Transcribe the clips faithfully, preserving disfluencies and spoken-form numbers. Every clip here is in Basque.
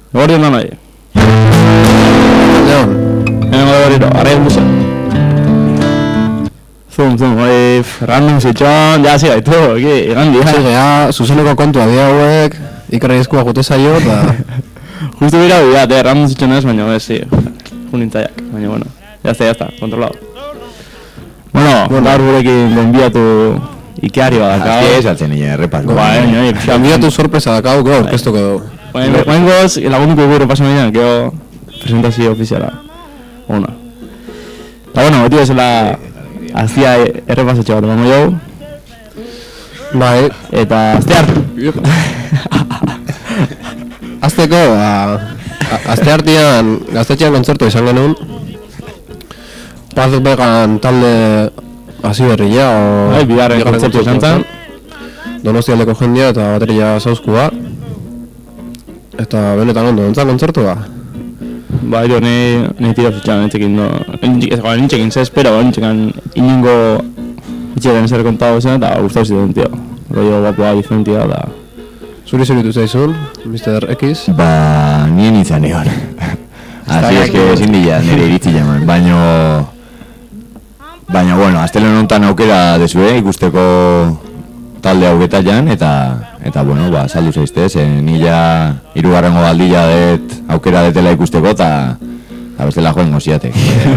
Eguerdion da nahi. Leon. Hemen gode berriro, arraien musa. Zum, zum, bai, random zitxon, ja, zi gaitu, eki, egan dia. Zi gea, zuzeneko kontua dia hauek, ikarri eskua jute zaio, eta... Justu bira bida, eh, random zitxon ez, baina, ez, zi, junintzaiak, baina, bueno, jazta, jazta, kontrolado. Bueno, bueno, gaur gurekin gonbiatu Ikeari badakau. Azki ez altzen nire, errepasko. Ba, eh, nire, gonbiatu sorpresa dakau, gero orkestuko dugu. Baina goz, lagunduko gure pasan bidean, gero presentazio ofiziala. Ona. Eta bueno, beti bezala aztia errepasatxe bat emango jau. Bai. Eta azte hartu. Azteko, azte hartian gaztetxean kontzertu izan genuen. Paz Vegan talde hasi berria, o... Bai, bigarren kontzertu izan zen. Donostialdeko jendia eta bateria zauzkua. Eta benetan ondo, entzan kontzertua? Ba, ero, nahi tira zutxan, nintzekin, no... Nintzekin ze espera, ba, nintzekan iningo itxeren zer kontado zen, eta gustau zitzen, tio. Rollo guapoa, diferentia, da... Zuri zeritu zaizun, mister X? Ba, nien izan egon. Asi es que ezin dira nire iritzi jaman, baino... Baina, bueno, astelen honetan aukera dezue ikusteko talde hauketa jan, eta... Eta, bueno, ba, saldu zaizte, zen nila hirugarrengo aldila det aukera detela ikusteko, eta... Eta bestela joen goziatek.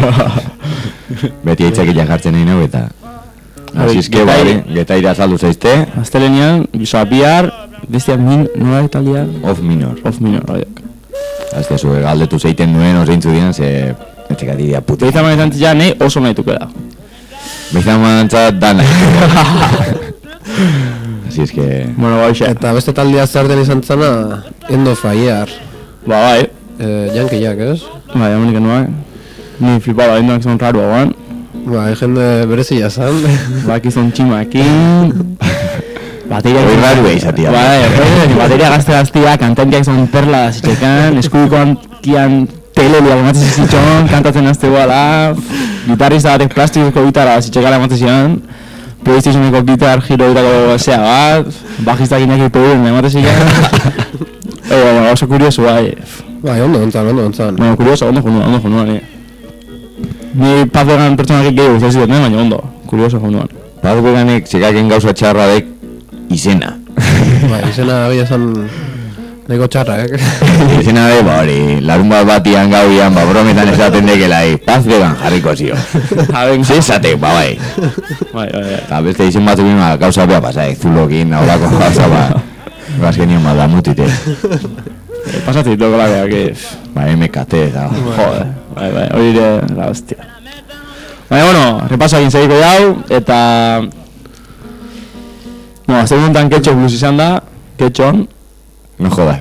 Beti aitzakila jartzen nahi nago, eta... Azizke, bari, getaira saldu zaizte. Astelenean, bisoa bihar, bestia min, nola italia? Off minor. Off minor, horiak. Azte, zue galdetu zeiten nuen, ozeintzu dian, ze... Etxeka diria puta. Beizan manezantzia, nahi oso nahi tukera. Beizan manezantzat, da nahi. Así es que... Bueno, baixe. Eta beste taldea zarten izan zana, Endo Faiar. Ba, bai. Eh, Jankiak, ez? Bai, amenik nuak. Ni flipaba, endoak zon raro hauan. Ba, jende berezia zan. Ba, kizon tximakin. Bateria... Hoi raro izatia. Bai, bai, bateria gazte-gaztia, kantantiak zon perla zitxekan, eskubikoan tian telelia ematzen zitxon, kantatzen azte guala, gitarrista batek plastikoko gitarra zitxekala ematzen zian, PlayStationeko gitar giro ditako zea bat, bajistak inaki peduen ematen zian. Ego, oso kurioso, bai. Bai, ondo ontzan, ondo ontzan. Bueno, kurioso, ondo jonuan, ondo jonuan, eh. Ni Paz Vegan pertsonak gehiago guztau ziren, baina ondo, kurioso jonuan. Paz Veganek txekaken gauza txarra dek izena. Bai, izena abia zan... Daiko txarra, eh? Izena de, ba hori, larun bat batian gauian, ba brometan esaten dekelai, Paz Vegan jarriko zio. Zezatek, ba bai. Bai, bai, bai. Eta beste izen bat egin, gauza beha pasaik, zulokin, aurako gauza, ba... Bazkenion bat da mutite. Pasatzen ditu kolakea, que... Ba, M K T, eta... Joder, bai, bai, hori ere, la hostia. Baina, bueno, repaso egin segiko jau, eta... No, azte guntan ketxo blues izan da, ketxon. No jodas.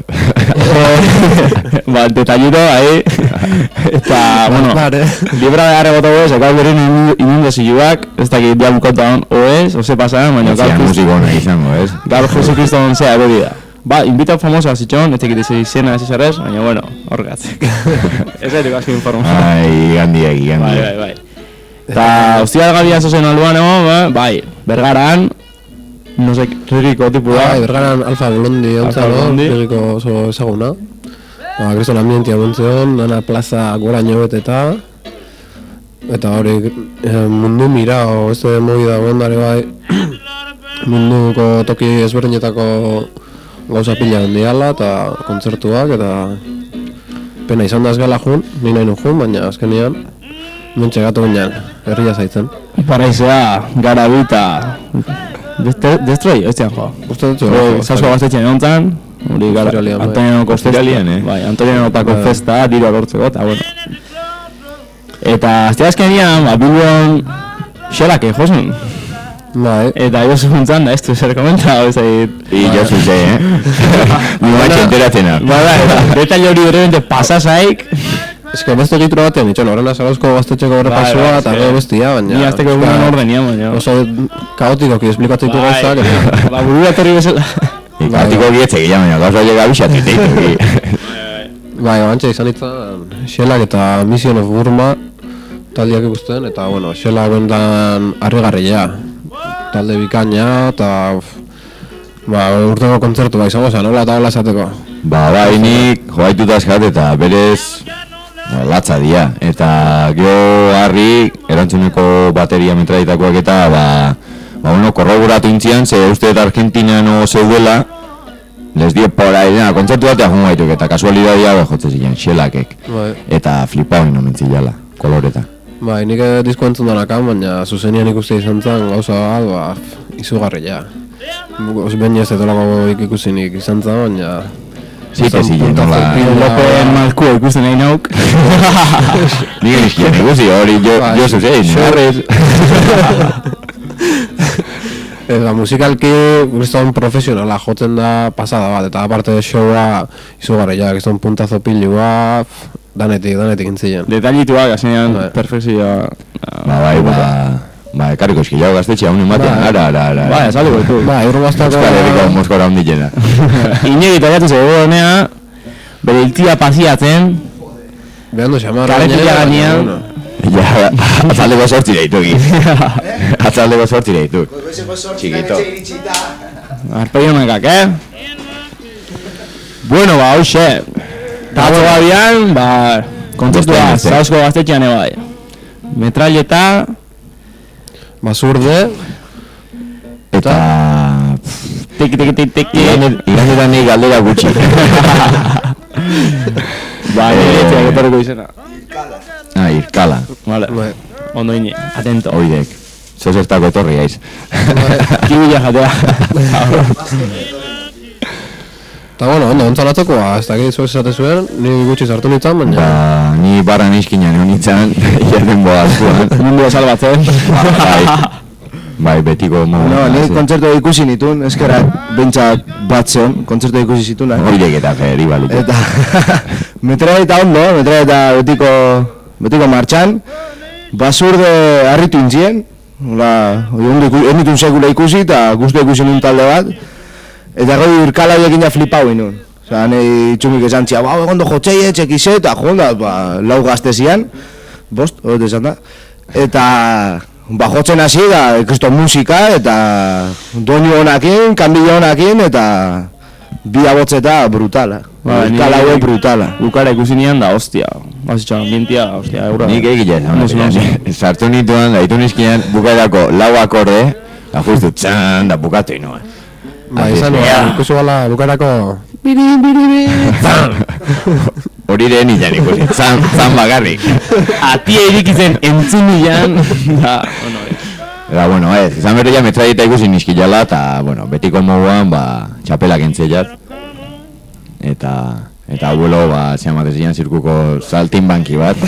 Ba, detallito, ahí. Eta, bueno, libra de arre boto goz, ekau berin inundazioak, ez dakit diabukonta hon, o ez, o se pasan, baina gaur... Zia musikona izango, ez? Gaur Jesu Kristo hon zea, hori da. Ba, invita famosa zitxon, ez dakit izena ez izarrez, baina, bueno, horregatzek. Ez erik aski informazio. Ai, gandiak, gandiak. Bai, bai, bai. Eta, hostia gabian zozen alduan, bai, Bergaran, no sé, ririko tipu da. Bai, Bergaran Alfa Blondi ontzalo, ririko oso ezaguna. Ba, Kriston ambientia montzeon, nana plaza goraino beteta. Eta hori mundu mira, o ez de mogi da gondare bai. Munduko toki ezberdinetako gauza pila handiala eta kontzertuak eta... Pena izan da ez gala jun, ni nahi nu jun, baina azkenean mentxe gatu ginean, herria zaitzen. Paraizea, garabita... Destroy, ez zian joa. Uste dut, Zasko gaztetxean ontzan, hori gara, Antonianoko festa, bai, Antonianotako festa, diru alortzeko, eta bueno. Eta azte azkenian, ba, Bilbon, xelake josun. Bai. Eta Josu juntzan da, ez du zer komentau, ez egit. I Josu ze, eh? Ni batxe enteratzena. Ba, da, detalle hori berrente pasasaik. Ez que beste egitura batean, itxon, horrela Zarauzko gaztetxeko horrepasua eta gero bestia, baina... Ni azteko egunen ordenia, baina... Oso kaotikoki esplikatzen ditu gauzak, eta... Ba, buru bat horri bezala... Kaotiko gietzek, ja, baina gauza llega abixatik deitu. Bai, bantxe izan itzan, Xelak eta Mission of Burma taldiak ikusten, eta, bueno, Xelak bendan harrigarria. Talde bikaina, eta... Ba, urteko kontzertu, ba, izango zen, hola eta hola esateko. Ba, bai, nik joaituta eskat eta berez ba, latza dia. Eta geho harri, erantzuneko bateria metraitakoak eta ba, ba, bueno, korroboratu intzian, ze uste eta Argentina no zeudela, les dio por ahí, nena, kontzertu batea jungo gaituk, eta kasualidadia behotze ziren, xelakek. Bai. Eta flipau ino mentzilala, koloreta. Bai, nik disko entzun danakan, baina zuzenian ikuste izan zen gauza bat, ba, izugarria. Behin ez edolako ikusinik izan zen, baina... Zite ziren, nola... Lopen malkua ikusten nahi nauk. Nik egizkian ikusi, hori jo zuzein. Xorriz. Eta musikalki gizton profesionala jotzen da pasada bat, eta aparte de showa izugarria, gizton puntazo pilua, danetik, danetik intzien. Detallituak, asenean, perfekzioa... Ba, bai, ba... Ba, ekarriko eski jau gaztetxea honen batean, ara, ara, ara. Ba, esaliko ditu. Ba, eurro bastako... Euskal Herriko moskora hondikena. Inegi taiatu zego honea, bere iltia pasiatzen, Behandu xamar... karetia gainean... Ja, atzaldeko sortzire ditu atzaldeko sortzire ditu. Txikito. Arpegi honekak, eh? Bueno, ba, hauxe. Tatzo gabian, ba, kontzertua, zauzko gaztetxean ebai. Metralleta... Basurde... Eta... Tiki, tiki, tiki, tiki... Igandetan nik galdera gutxi. Ba, niretzea, getorreko izena. Ah, Irkala. Vale, ondo ine, atento. Oidek. Zozertako etorri gaiz. Kibila jatea. Eta bueno, ondo, ontzalatzeko, ez dakit zuez esate zuen, ni gutxi sartu nintzen, baina... Ba, ni barran izkinan egon nintzen, jaten boa zuen. Mundua salbatzen. Bai, bai, betiko modu. No, ni kontzertu ikusi nituen, eskerak bentsat bat zen, kontzertu ikusi zitunak. Oidek eta feri balut. Eta metralla eta ondo, metralla eta betiko, betiko martxan, basurde harritu intzien, hola, ez nituen sekula ikusi eta guztu ikusi nun talde bat, eta goi Irkala ekin ja flipau inun. Osa, nahi txumik esan txia, ba, egondo jotxeie, txekize, eta jonda, ba, lau gazte zian, bost, hori esan da, eta... Ba, jotzen hasi da, kristo musika, eta doinu honakin, kanbila honakin, eta bi abotzeta brutala. Ba, Irkala hau brutala. Bukara ikusi nian da, ostia. Bazitxan, ambientia, ostia, eura. Nik egile, sartu nituen, gaitu nizkian, bukaerako lau akorde, da justu txan, da bukatu inoa. Ba, izan, ikusi bala, bukarako... Biri, biri, biri, zan! Hori den izan ikusi, zan, zan bakarrik. Atia irikitzen entzun nian, da, bueno, Eta, bueno, ez, izan berri ja metralleta ikusi nizkilala, eta, bueno, betiko moduan, ba, txapelak entzeiat. Eta, eta abuelo, ba, zeamatez zian zirkuko saltimbanki bat.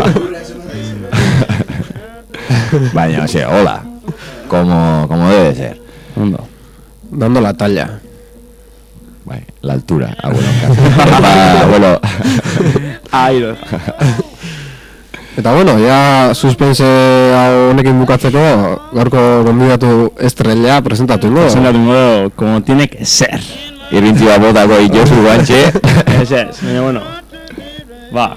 Baina, ose, hola, como, como debe ser. ondo. Dando la talla. Bai, la altura, abuelo. Ba, abuelo. Airo. Eta bueno, ya suspense hau honekin bukatzeko, gaurko gonbidatu estrellea presentatu ingo. Presentatu ingo, como tiene que ser. Irrintzi bat botako itozu guantxe. Ez ez, baina bueno. Ba.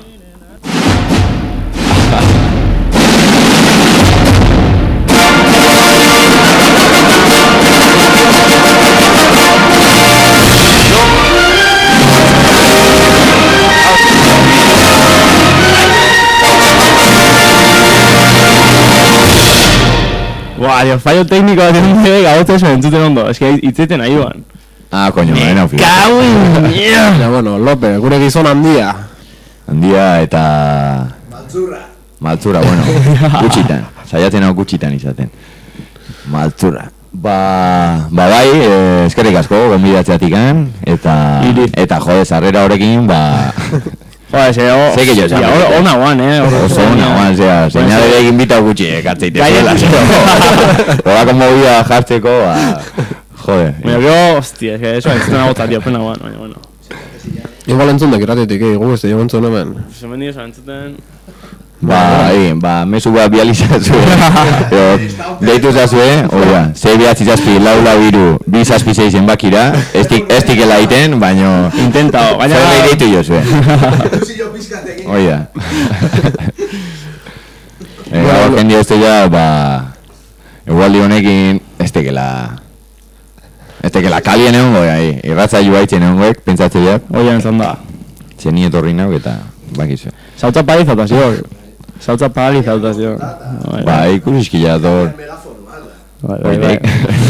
Buah, Dios, fallo técnico bat egin dira gautza eso entzuten ondo. Es que hitzeten nahi duan. Ah, coño, baina ofio. Kau, Ja, bueno, Lope, gure gizon handia. Handia eta... Maltzurra. Maltzurra, bueno, gutxitan. Saiatzen hau gutxitan izaten. Maltzurra. Ba, ba bai, eh, eskerrik asko, gonbidatzeatikan, eta... Eta jode, sarrera horrekin, ba... Joder, se o... Sé que yo ya, ona guan, eh. Oso ona guan, zera, señale de invita gutxi, ekartzeite. Horako movida jartzeko, ba... Joder. Baina gero, hostia, es que eso es una gota, tío, pena guan, baina, bueno. Igual entzundek irratetik, eh, gu beste, jo entzun hemen. Zemen dio, entzuten... Ba, egin, ba, mesu bat bializazu. Deitu zazue, oia, zei behatzi zazpi, lau lau iru, bi zazpi zeizen bakira, ez tikela iten, baino... Intentao, baina... Zer behi deitu jozue. Oia. Gaur jendia uste ja, ba... Egualdi honekin, ez tekela... Ez Zitekela kalien egon goi, ahi, irratza joa itzen egon goek, pentsatze diat. Oian zan da. Zeni etorri nauk eta bakizu. Zautza pali zautazio. Zautza pali zautazio. Ba, ikusi iskila dor. Bai, bai, bai.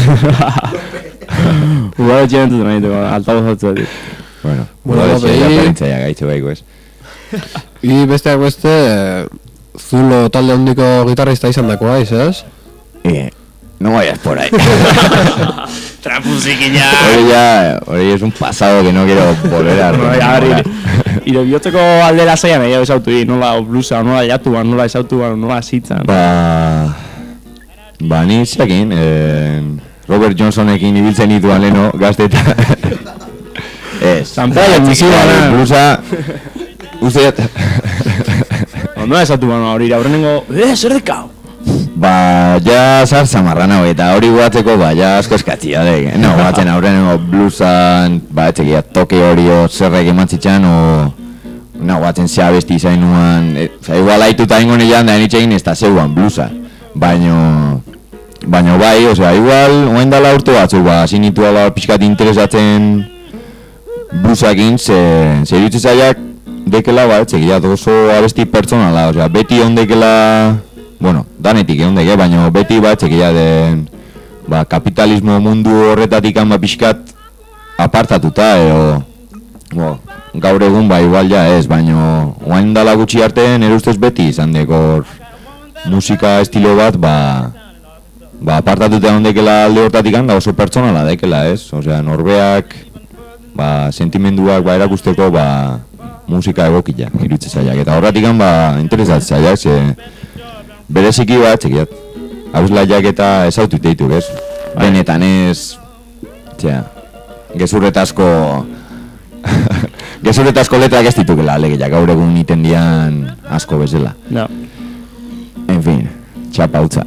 Ugaro txenen dut nahi, altabo zautzua dit. Bueno, Bueno, ugaro txenia behi- perintzaia gaitxe baiko ez. I besteak beste, Zulo talde handiko gitarrista izan dakoa, izaz? Eh, no vayas por ahí. Trapuzikiña! Hori ya, hori es un pasado que no quiero volver a No, ya, rememorar. ire biotzeko aldera zeian nahi esautu di, nola blusa, nola jatuan, nola esautuan, nola zitzan. Ba... Ba, ni zekin, eh, Robert Johnsonekin ibiltzen dituan leno, gazteta. Ez. San Pedro, misibana. Blusa... Uste... Nola esautuan hori, aurrenengo, eh, zer dekau? Ba, ja zarza marrana hori, eta hori guatzeko, ba, ja asko eskatzia, de, no, guatzen aurrenengo blusan, ba, etxekia toke hori o zerrek emantzitxan, o... No, guatzen zea besti izainuan, e, oza, igual haituta ingo nilan da enitxegin ez da zeuan blusa, baino... Baino bai, osea, igual, oain dala urte batzuk, ba, zinitu ala pixkat interesatzen blusakin, ze, ze iruditzen zaiak dekela, ba, etxekia oso abesti pertsonala, osea, beti ondekela... Bueno, danetik egon deke, baina beti bat txekia den ba, kapitalismo mundu horretatik ba pixkat apartatuta, edo bo, gaur egun ba igual ja ez, baina oain dala gutxi arte nire ustez beti izan dekor musika estilo bat ba, ba apartatuta egon dekela alde hortatik da oso pertsonala dekela ez, osea norbeak ba, sentimenduak ba, erakusteko ba, musika egokia iruditzen zaiak, eta horretik ba interesatzen zaiak, ze bereziki bat, txekiat, abuzlaiak eta ezautu dituk, ez? Benetan ez, txea, gezurretazko, gezurretazko letrak ez ditukela alegiak, gaur egun iten dian asko bezala. No. En fin, txapa utza.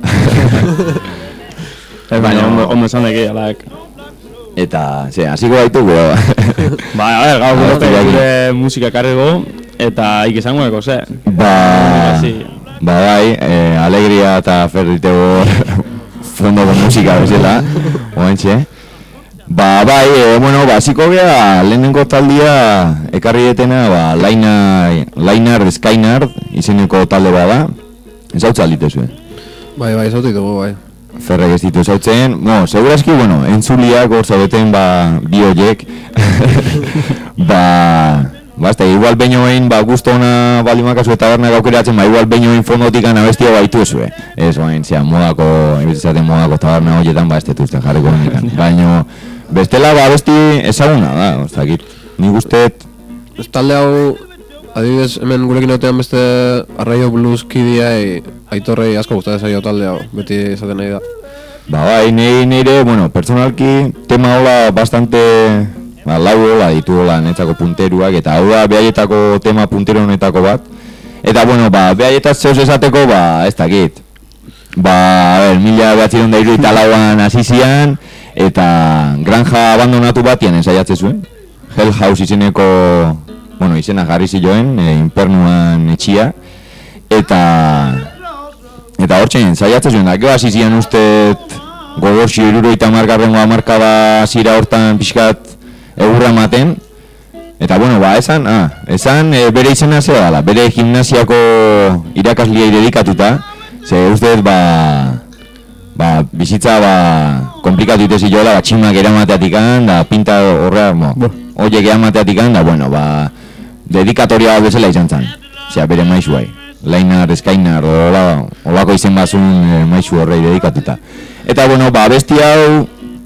Baina ondo, ondo esan deke, alak. Eta, ze, hasiko baitu, gero. Ba, a ver, gaur Ah, gure hostia, gure musika karrego, eta ikizango eko, ze? Ba, Sí. ba bai, eh, alegria eta ferritego fondoko musika bezala, oentxe. Ba bai, eh, bueno, ba, ziko gea, lehenengo taldia ekarri detena, ba, Laina, Lainard Skynard izeneko talde bada, ezautza alditezue. Bai, bai, zautu ditugu, bai. Ferrek ez ditu ezautzen, bueno, segurazki, bueno, entzuliak hor zaudeten, ba, bi horiek, ba... Ba, ez da, igual behin egin, ba, guztu hona balimakazu eta barnak aukeratzen, ba, igual behin egin fondotikan abestia baitu ezue. Ez, bain, zean, modako, ibitzaten modako tabarna horietan, ba, ez detuzten jarriko honikan. Baina, bestela, ba, abesti ezaguna da, ez dakit. Nik usteet... Ez talde hau, adibidez, hemen gurekin otean beste Arraio Blues kidiai, Aitorrei asko gustatzen zaio talde hau, beti esaten nahi da. Ba, bai, nire, nire, bueno, personalki, tema hola bastante... Ba, lau hola ditu hola netzako punteruak, eta hau da behaietako tema puntero honetako bat. Eta, bueno, ba, behaietaz zeus esateko, ba, ez dakit. Ba, a ber, mila behatziron da iruita lauan hasi zian, eta granja abandonatu batian ensaiatze zuen. Hell House izeneko, bueno, izena jarri zioen, e, infernuan etxia. Eta, eta hortxen ensaiatze zuen, da, gero hasi zian ustet gogorxio iruroita margarrengo amarkada zira hortan pixkat egurra ematen, eta bueno, ba, esan, ah, esan e, bere izena zera dala, bere gimnasiako irakasliai dedikatuta, ze ustez, ba, ba, bizitza, ba, komplikatu itezi jola, ba, tximak eramateatikan, da, pinta horrea, mo, oiek eramateatikan, da, bueno, ba, dedikatoria bezala izan zen, zera, bere maizuai, Lainard Skynard, hola, holako izen bazun e, maizu horrei dedikatuta. Eta, bueno, ba, abesti hau,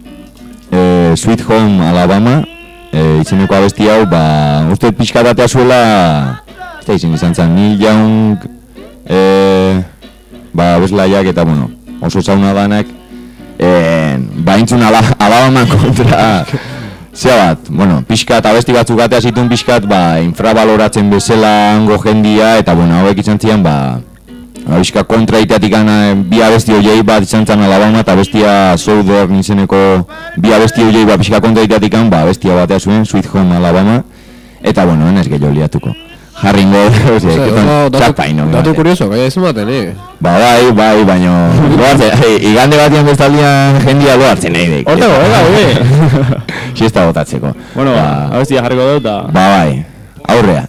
e, Sweet Home Alabama, e, izeneko abesti hau, ba, uste pixkatatea zuela, ez da izen izan zen, Neil Young, e, ba, bezlaiak eta, bueno, oso zauna danak, e, ba, intzun ala, Alabama kontra, zea bat, bueno, pixkat, abesti batzuk atea zituen pixkat, ba, infravaloratzen bezala hango jendia, eta, bueno, hauek izan zian, ba, Abizka kontra iteatik gana bi abesti horiei bat izan zen Alabama eta bestia Southern izeneko bi abesti horiei bat pixka kontra iteatik gana, ba bestia batea zuen, Sweet Home Alabama, eta bueno, ez gehiago liatuko. Jarringo, txapaino. Datu kurioso, gaia izan baten, eh? Ba, bai, bai, baino... Loartzen, igande batian bestaldian jendia loartzen nahi deik. Hortako, ega, ube! Siesta botatzeko. Bueno, ba, abestia jarriko dut, da... Ba, bai, aurrea.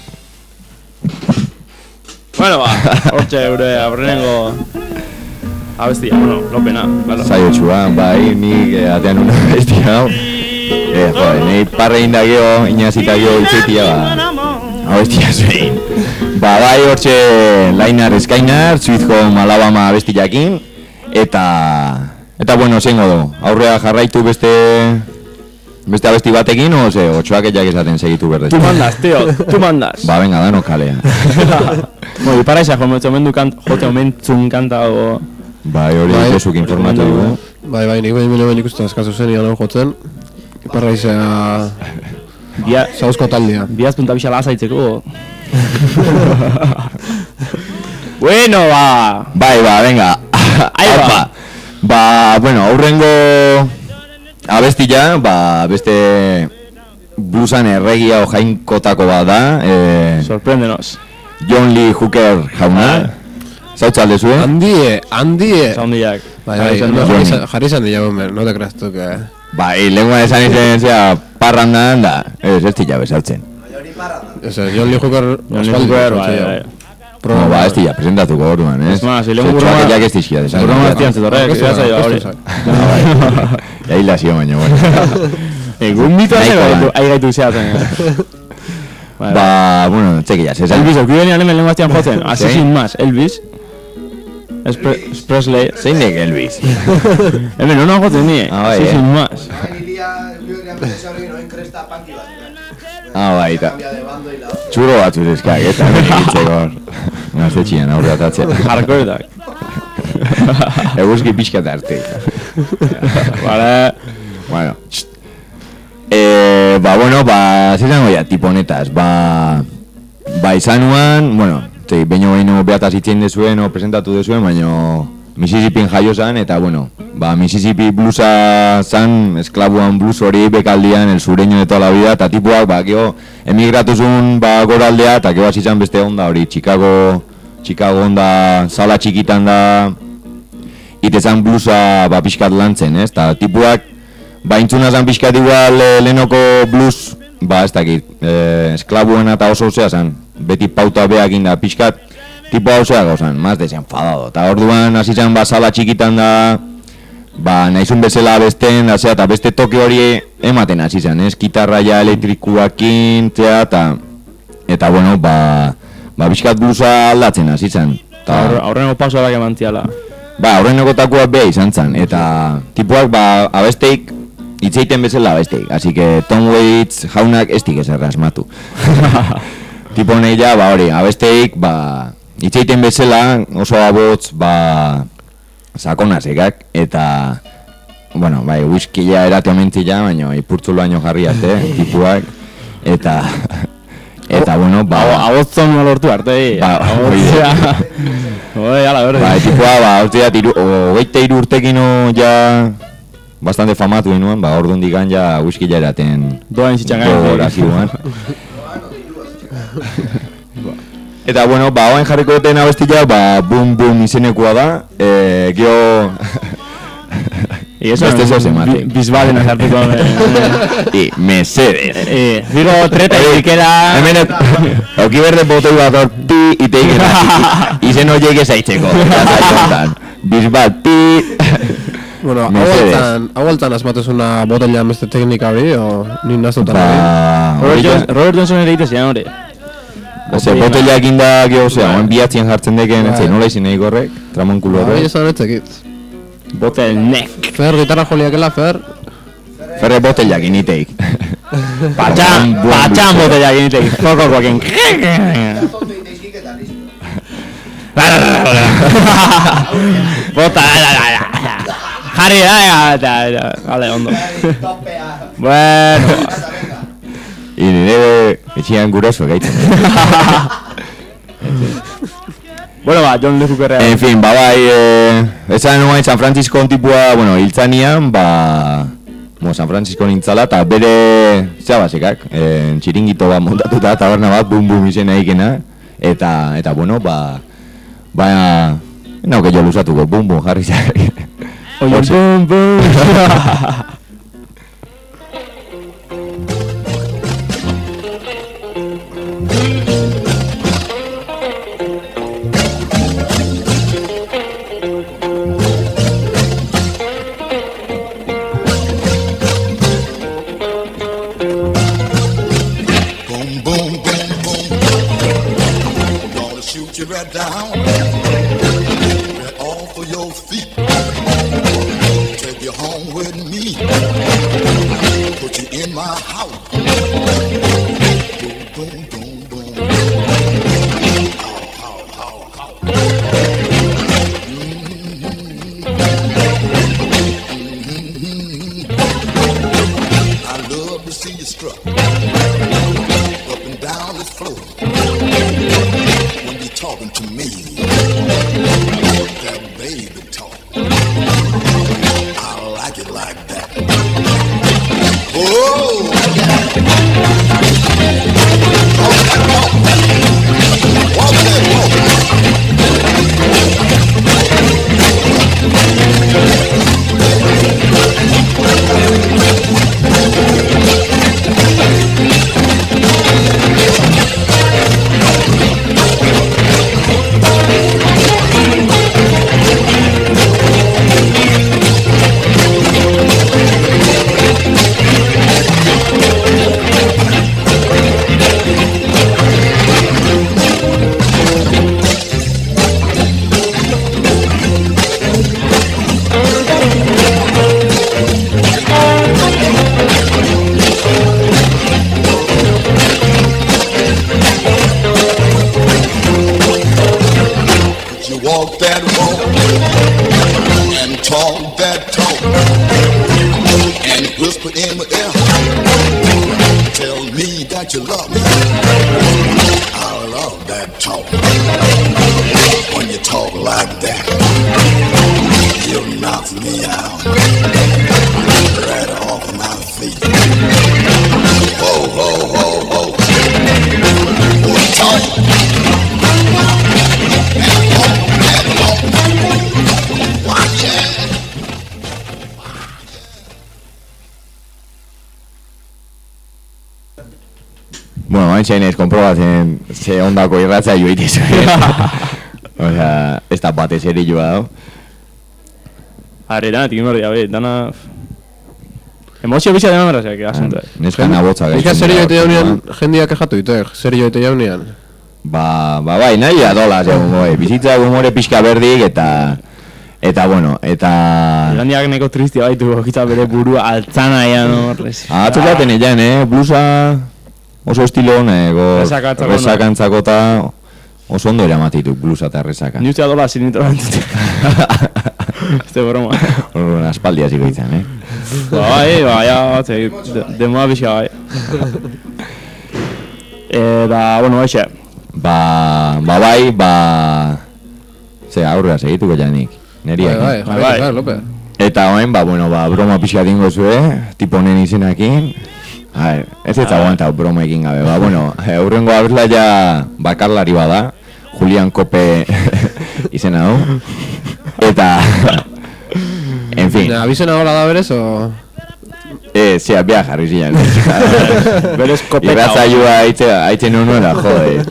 Bueno, ba, hortxe gure aurrenengo abestia, bueno, lopena, claro. Zaio txuan, bai, nik eh, atean una abesti hau. Eh, jode, nahi parre indagio, inazita gio itzeitia, ba, abestia zein. Ba, bai, hortxe Lainar Eskainar, Sweet Home Alabama abestiakin, eta, eta bueno, zengo du, aurrea jarraitu beste, beste abesti batekin, o ze, otxoak etxak esaten segitu berde. Tu mandas, tío, tu mandas. Ba, venga, dano kalea. Bueno, y para esa, jote omen du kant, jote omen zun kanta o... Bai, hori Bai. duzuk informatu du. Bai, bai, nik behin behin ikusten askazu zen igan jotzen. Iparraizea Bia, zauzko taldea. biaz punta bixala azaitzeko. Bueno, ba... Bai, ba, venga. Ahí va. Apa. Ba, bueno, aurrengo abestia, ba, beste bluesan erregia o jainkotako bat da. Eh, Sorpréndenos. John Lee Hooker jauna. Zautzalde zuen? Handie, handie! Zaundiak. Bai, bai, Jarri no, izan jarri da. izan- jarri izan dira, bomber, no te creas tú que... Bai, lengua esan izen zea parrandan da. Ez, ez tila bezaltzen. Ese, John Lee Hooker... John Lee aspaldi Hooker, sortzi bai, jau. bai. No, ba, ez tila presentatuko orduan, ez? Es más, y luego Zotxoak broma- etiak ez tixia desan. Broma ez dian zetorrek, Orkestu ez zaio, zak, hori. orkestu zak. Ja hila zio baino, bueno. Egun mito Nahiko da. ahi gaitu zeaten. Ba, bueno, txeki jas, esan. Elvis, euki benian hemen lengua aztian jotzen. Así Zein? sin más, Elvis. Espre- Presley. Zeinek Elvis? Hemen hona jotzen nie, Ah, bai, así eh. sin más. Ah, bai, eta txuro batzuz eskak, eta hemen egitzeko naztetxian aurratatzen. Hardcoreak. Eguzki pixkat arte. Vale. Bueno, txt. Eh, ba, bueno, ba, zizango ya, tipo honetaz, ba, ba, izanuan, bueno, te, baino baino behataz itzien dezuen, o presentatu dezuen, baino Mississippin jaio zan, eta, bueno, ba, Mississippi bluesa zan, esklabuan blues hori bekaldian, el sureño de toda la vida, eta tipuak, ba, gero, emigratu zuen, ba, goraldea, eta gero hasi zan beste onda hori, Chicago, Chicago onda, sala txikitan da, itezan bluesa, ba, pixkat lantzen, ez, eta tipuak, ba, intzuna zan pixkat igual eh, lehenoko blues, ba, ez dakit, eh, esklabuena eta oso osea zan, beti pauta beakin da pixkat, tipo osea gauzan, maz desenfadado, eta orduan hasi zan, ba, sala txikitan da, ba, nahizun bezala besten, da, zera, eta beste toke hori ematen hasi zan, ez, gitarra ja elektrikuakin, zera, eta, eta, bueno, ba, ba, pixkat bluesa aldatzen hasi zan, eta, Aurrengo pasoak eman ziala. ba, aurrenekotakoak beha izan zan, eta tipuak, ba, abesteik, itzeiten bezala abesteik, así que Tom Waits jaunak ez dik ezer asmatu. Tipo nahi ja, ba, hori, abesteik, ba, itzeiten bezala, oso abotz, ba, sakonazekak, eta, bueno, bai, whiskya erate omentzia, baina ipurtzulu baino jarri arte, tipuak, eta, eta, bueno, ba, Abotzon lortu arte, Ba, abotzea. Oi, ala, berde. ba, tipua, ba, hostia, tiru, hogeita hiru urtekino ja bastante famatu inuan, ba, orduan digan ja whisky ja eraten Doain zitxan gain. gogora ziduan. Eta, bueno, ba, oain jarriko duten abestia, ba, Boom Boom izenekoa da, e, gero... Y eso, Beste zeu zemate. Bisbalen azartuko. I, mesedes. Eh, Digo, treta y queda... Hemen, auki berde botoi bat hor, pi, iteik eta izen horiek ezaitzeko. Bisbat, pi... Bueno, hau Mesedez. altan, hau altan asmatuzuna botella beste teknika hori, o ni nazutan hori? Ba, Robert, hori Jones, Robert Johnson ere egite zian hori. Ose, botellak inda, gero, osea, oen bihatzien jartzen deken, Bai. etzai, nola izin nahi gorrek, tramonkulo Ba, horrek. esan etzekit. Bottleneck. Fer, gitarra joliakela, Fer. Ferre botellak initeik. Patxan, patxan botella egin Foko guakin. Bota, jarri da, eta, vale, ondo. Bueno. I nire etxian guroso gaitzen. Bueno, ba, John Lee Hookerrea. En fin, ba, bai, eh, esan nuen San Francisco tipua, bueno, hiltzanian, ba... Mo, San Francisco nintzala, eta bere, zea basekak, eh, txiringito bat montatuta, taberna bat, bum bum izena ikena, eta, eta, bueno, ba... Ba... Nauke jo luzatuko, bum bum jarri zari. Oye, bum, bum. Get you right down, right off of your feet. Take you home with me. Put you in my house. Boom, boom, boom, boom. How, how, how, how. Mm-hmm. Mm-hmm. I love to see you strut up and down this floor. When you're talking to me, that baby talk, I like it like that. Oh, yeah. Walk that walk. Walk that walk. Walk that walk and talk that talk and whisper in my ear. Tell me that you love me. I love that talk. When you talk like that, you knock me out right off my feet. Whoa, whoa, whoa, whoa. Whoa, talk. Bueno, hain ez konprobatzen ze ondako irratza joa itizu. Osea, ez da batez ere joa dao. Arrera, tikin berdi, abe, dana... Emozio bizia dena merrazak, asunto. Neska nabotza gaitzen. Eska zer joete jaunean, jendiak ejatu ditek, zer joete jaunean. Ba, ba, bai, nahi adola, bai, bizitza humore pixka berdik, eta... Eta, bueno, eta... Irandiak neko tristia baitu, okitza bere burua altzana ean, no? Atzukaten ean, eh, blusa... Oso estilo honego, resakantzako eta oso ondo eramatituk blusa eta resaka. Ni ustea dola sinitro bantute. Este broma. Horren aspaldi hasiko izan, eh? Bai, bai, bai, demoa bizka bai. Eta, bueno, eixe. Ba, ba bai, ba... Ze, aurrera segituko janik, neriak. Bai, bai, bai, bai, Lope. Eta hoen, ba, bueno, ba, broma pixka dingo zue, tipo honen izenakin. A ver, ez ez aguantau broma ekin gabe, ba, bueno, aurrengo abesla ja bakarlari bada, Julian Kope izena hau, eta, en fin. Abizena hola da berez, o...? Eh, zea, bea jarri zilean. Berez Kope Irratza joa haitzen unuela, jode.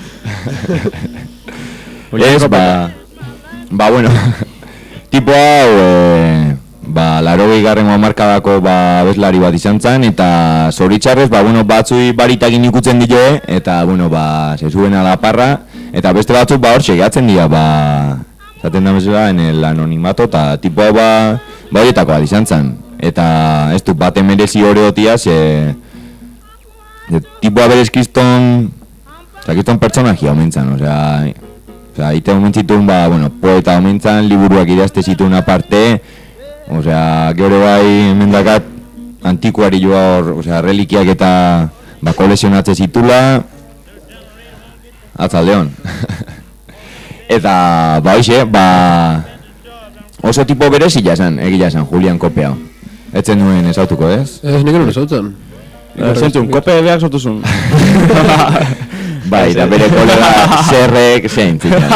Ez, ba, ba, bueno, tipo hau, eh, ba, larogei garrengo hamarkadako ba, abeslari bat izan zen, eta zoritxarrez, ba, bueno, batzui baritakin ikutzen dio, eta, bueno, ba, se suben a la parra, eta beste batzuk, ba, hor segatzen dira, ba, zaten da bezala, en el anonimato, eta tipo hau, ba, ba, horietako bat izan zen, eta ez du, bate merezi horreotia, ze, ze tipo hau berez kriston, oza, kriston personagia omentzan, osea, osea, ite omentzitun, ba, bueno, poeta omentzan, liburuak idazte zituen aparte, osea, gero bai mendakat antikuari joa hor, osea, relikiak eta ba, kolekzionatze zitula atzaldeon. Eta, ba, hoxe, ba, oso tipo berezila zen, egia zen, Julian Kope hau. Etzen nuen ezautuko, ez? Ez, nik eron ezautzen. Zentzun, Kope beak sortuzun. Bai, da bere kolega Zerrek zein zitzen.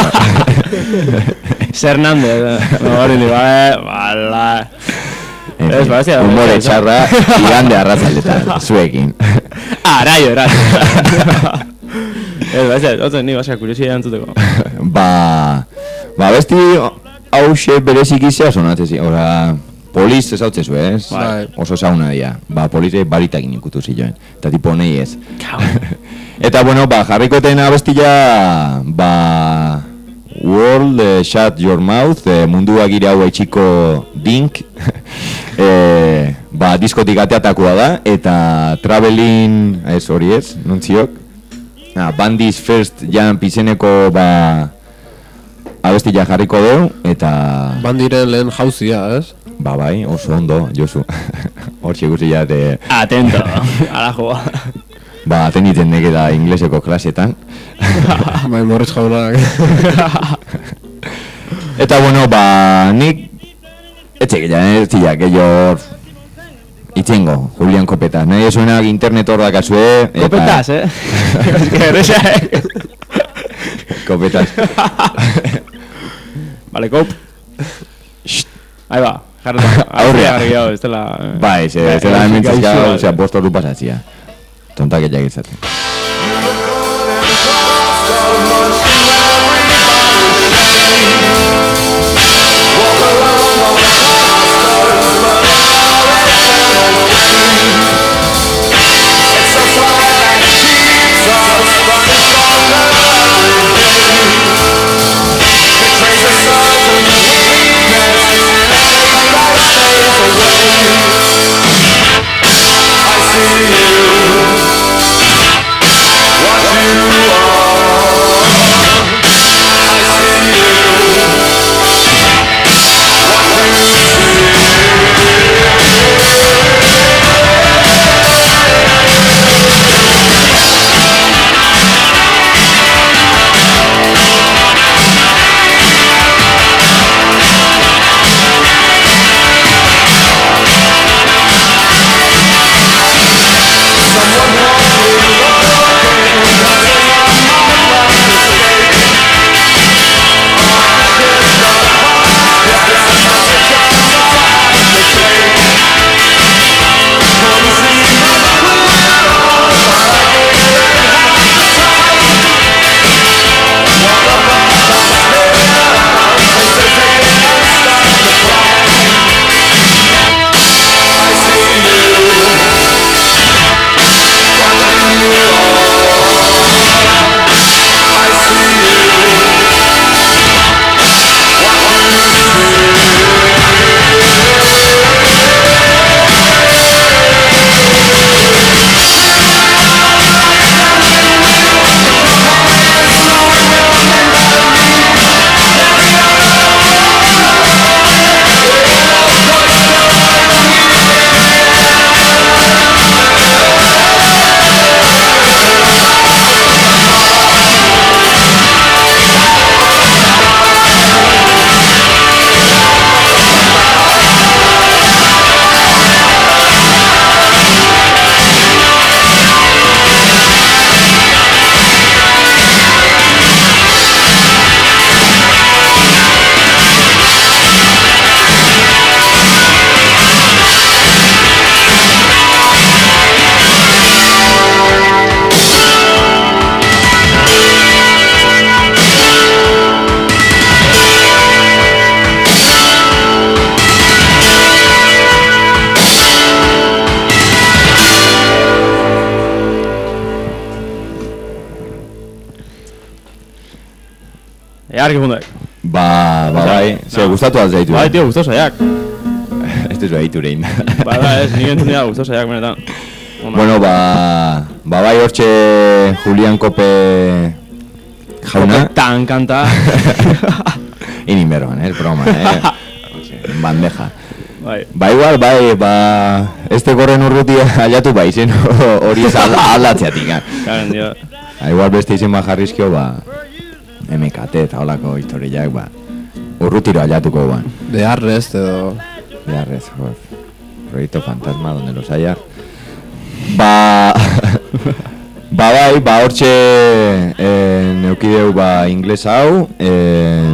Zernandez, no, hori di, bai, bala... Ez, bai, zera... Humore txarra, igande arratzaldetan, zuekin. Araio, eraio. Ez, bai, zera, otzen ni, baina, kuriosia entzuteko. Ba... Ba, besti hause berezik izea sonatzezi, ora... Poliz ez hau txezu, ez? Bai. Oso zauna dira. Ba, polize baritakin ikutu ziloen. Eta tipo nahi ez. Eta, bueno, ba, jarrikoten abestila... Ba... World eh, Shut Your Mouth, eh, mundua gire hau etxiko dink, eh, ba, diskotik ateatakoa da, eta Traveling, ez hori ez, nuntziok, ah, Bandis First Jump izeneko, ba, abestia jarriko deu, eta... Bandiren lehen jauzia, ez? Ba, bai, oso ondo, Josu. Hortxe guzi jate... Atento, ala joa. Ba, teniten neke da ingleseko klasetan. Bai, Morris jaunak. Eta, bueno, ba, nik... Etxe gila, ez zila, gehior... Itxengo, Julian Kopetas. Nahi esuenak internet hor dakazue... Kopetas, eh? Ez que erresa, eh? Kopetas. Vale, kop. Ahí va. Jarreta. Aurrea. Aurrea, ez dela... Bai, ze, ez dela hemen txizka, osea, bost ordu pasatzia. Tontak etxak izaten. Argi fundek. Ba, ba, bai, ze, gustatu alzaitu. Bai, tío, gustau zaiak. Ez tezu egitu rein. Ba, ba, ez, nik entzun dira, gustau zaiak, benetan. Bueno, ba, ba, bai hortxe Julian Kope jauna. Kopetan kanta. Inin berroan, eh, el programa, eh. En bandeja. Bai. Ba, igual, bai, ba, ez tekorren urrutia aliatu bai, zen hori ez aldatzeatik. Karen, dio. Ba, igual beste izen bat jarrizkio, ba, M K T eta holako historiak, ba, urrutiro aliatuko guan. De Arrest edo... De Arrest, joder. Proyecto Fantasma, donde los haya. Ba... ba, bai, ba, hortxe eh, neukideu, ba, ingles hau, eh,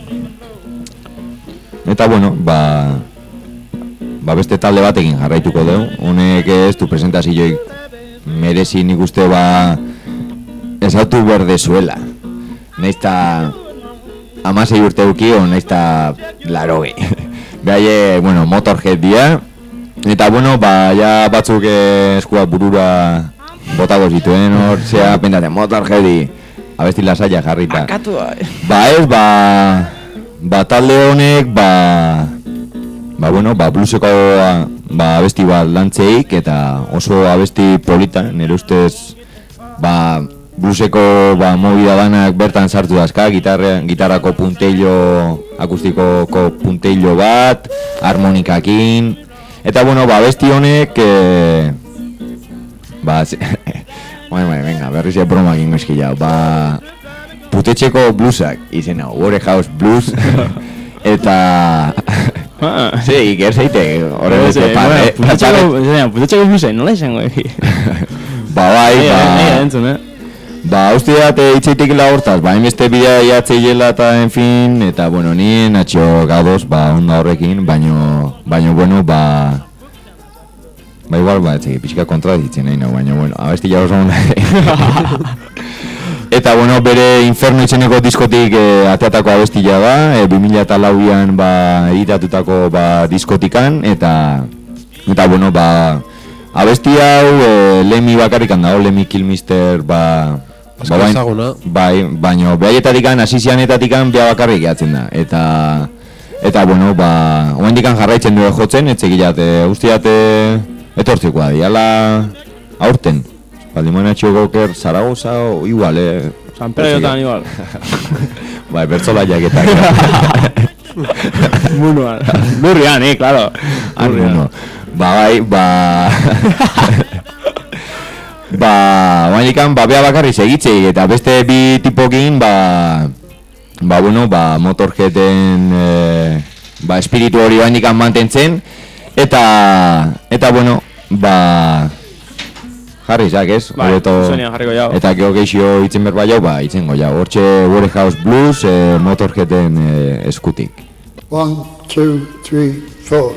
eta, bueno, ba... ba, beste talde batekin jarraituko deu. Honek ez du presentazioik merezi nik uste, ba, esautu berdezuela. Naizta amasei urte eukio, naizta larogei. Behaie, bueno, Motorhead dia. Eta, bueno, ba, ja batzuk eskuak burura botako zituen hor, zea pendaten Motorheadi. abesti lasaia jarrita. Akatu, Ba ez, ba... Ba talde honek, ba... Ba bueno, ba blueseko ba abesti bat lantzeik eta oso abesti polita, nire ustez ba blueseko ba movida danak bertan sartu dazka, gitarra, gitarrako punteillo, akustikoko punteillo bat, harmonikakin, eta bueno, ba abesti honek e, ba bai, bai, venga, berriz ya broma egingo eskila, ba putetxeko bluesak izena, Warehouse Blues eta sí, iker zeite, horre beste pare putetxeko bluesen, nola izango egi? Ba bai, ba... entzun, eh? Ba, uste dut itxeitik hortaz, ba, hainbeste bidea jatzeiela eta, en fin, eta, bueno, ni natxo gadoz, ba, onda horrekin, baino, baino, bueno, ba... Ba, igual, ba, etzegi, pixka kontraditzen nahi, no, baino, bueno, abesti jagoz onda. Eta, bueno, bere Inferno itzeneko diskotik eh, ateatako abestila da, eh, bi mila lauan, ba, editatutako, ba, diskotikan, eta, eta, bueno, ba, abesti hau, eh, Lemmy bakarrikan dago, Lemmy Kilmister, ba, Azka ba, ezaguna. Bai, baino, behaietatikan, asizianetatikan, beha bakarrik gehatzen da, eta, eta, bueno, ba, oendikan jarraitzen du jotzen, etxekilat, e, ustiat, e, etortzikoa, diala, aurten. Baldimoen atxio ker Zaragoza o igual, eh? San Pedro jotan igual. Bai, bertzola jaketak. Munuan. Lurrian, eh, claro. Muno. Ba, bai, ba... ba, bainikan, ba, bea bakarri segitzei, eta beste bi tipokin, ba... Ba, bueno, ba, Motorheaden, eh, ba, espiritu hori bainikan mantentzen, eta... Eta, bueno, ba... Jarri zak, ez? Bai, sonia jarriko jau. Eta gero geixio itzen berba jau, ba, itzengo jau. Hortxe Warehouse Blues, eh, Motorheaden eh, eskutik. One, two, three, four.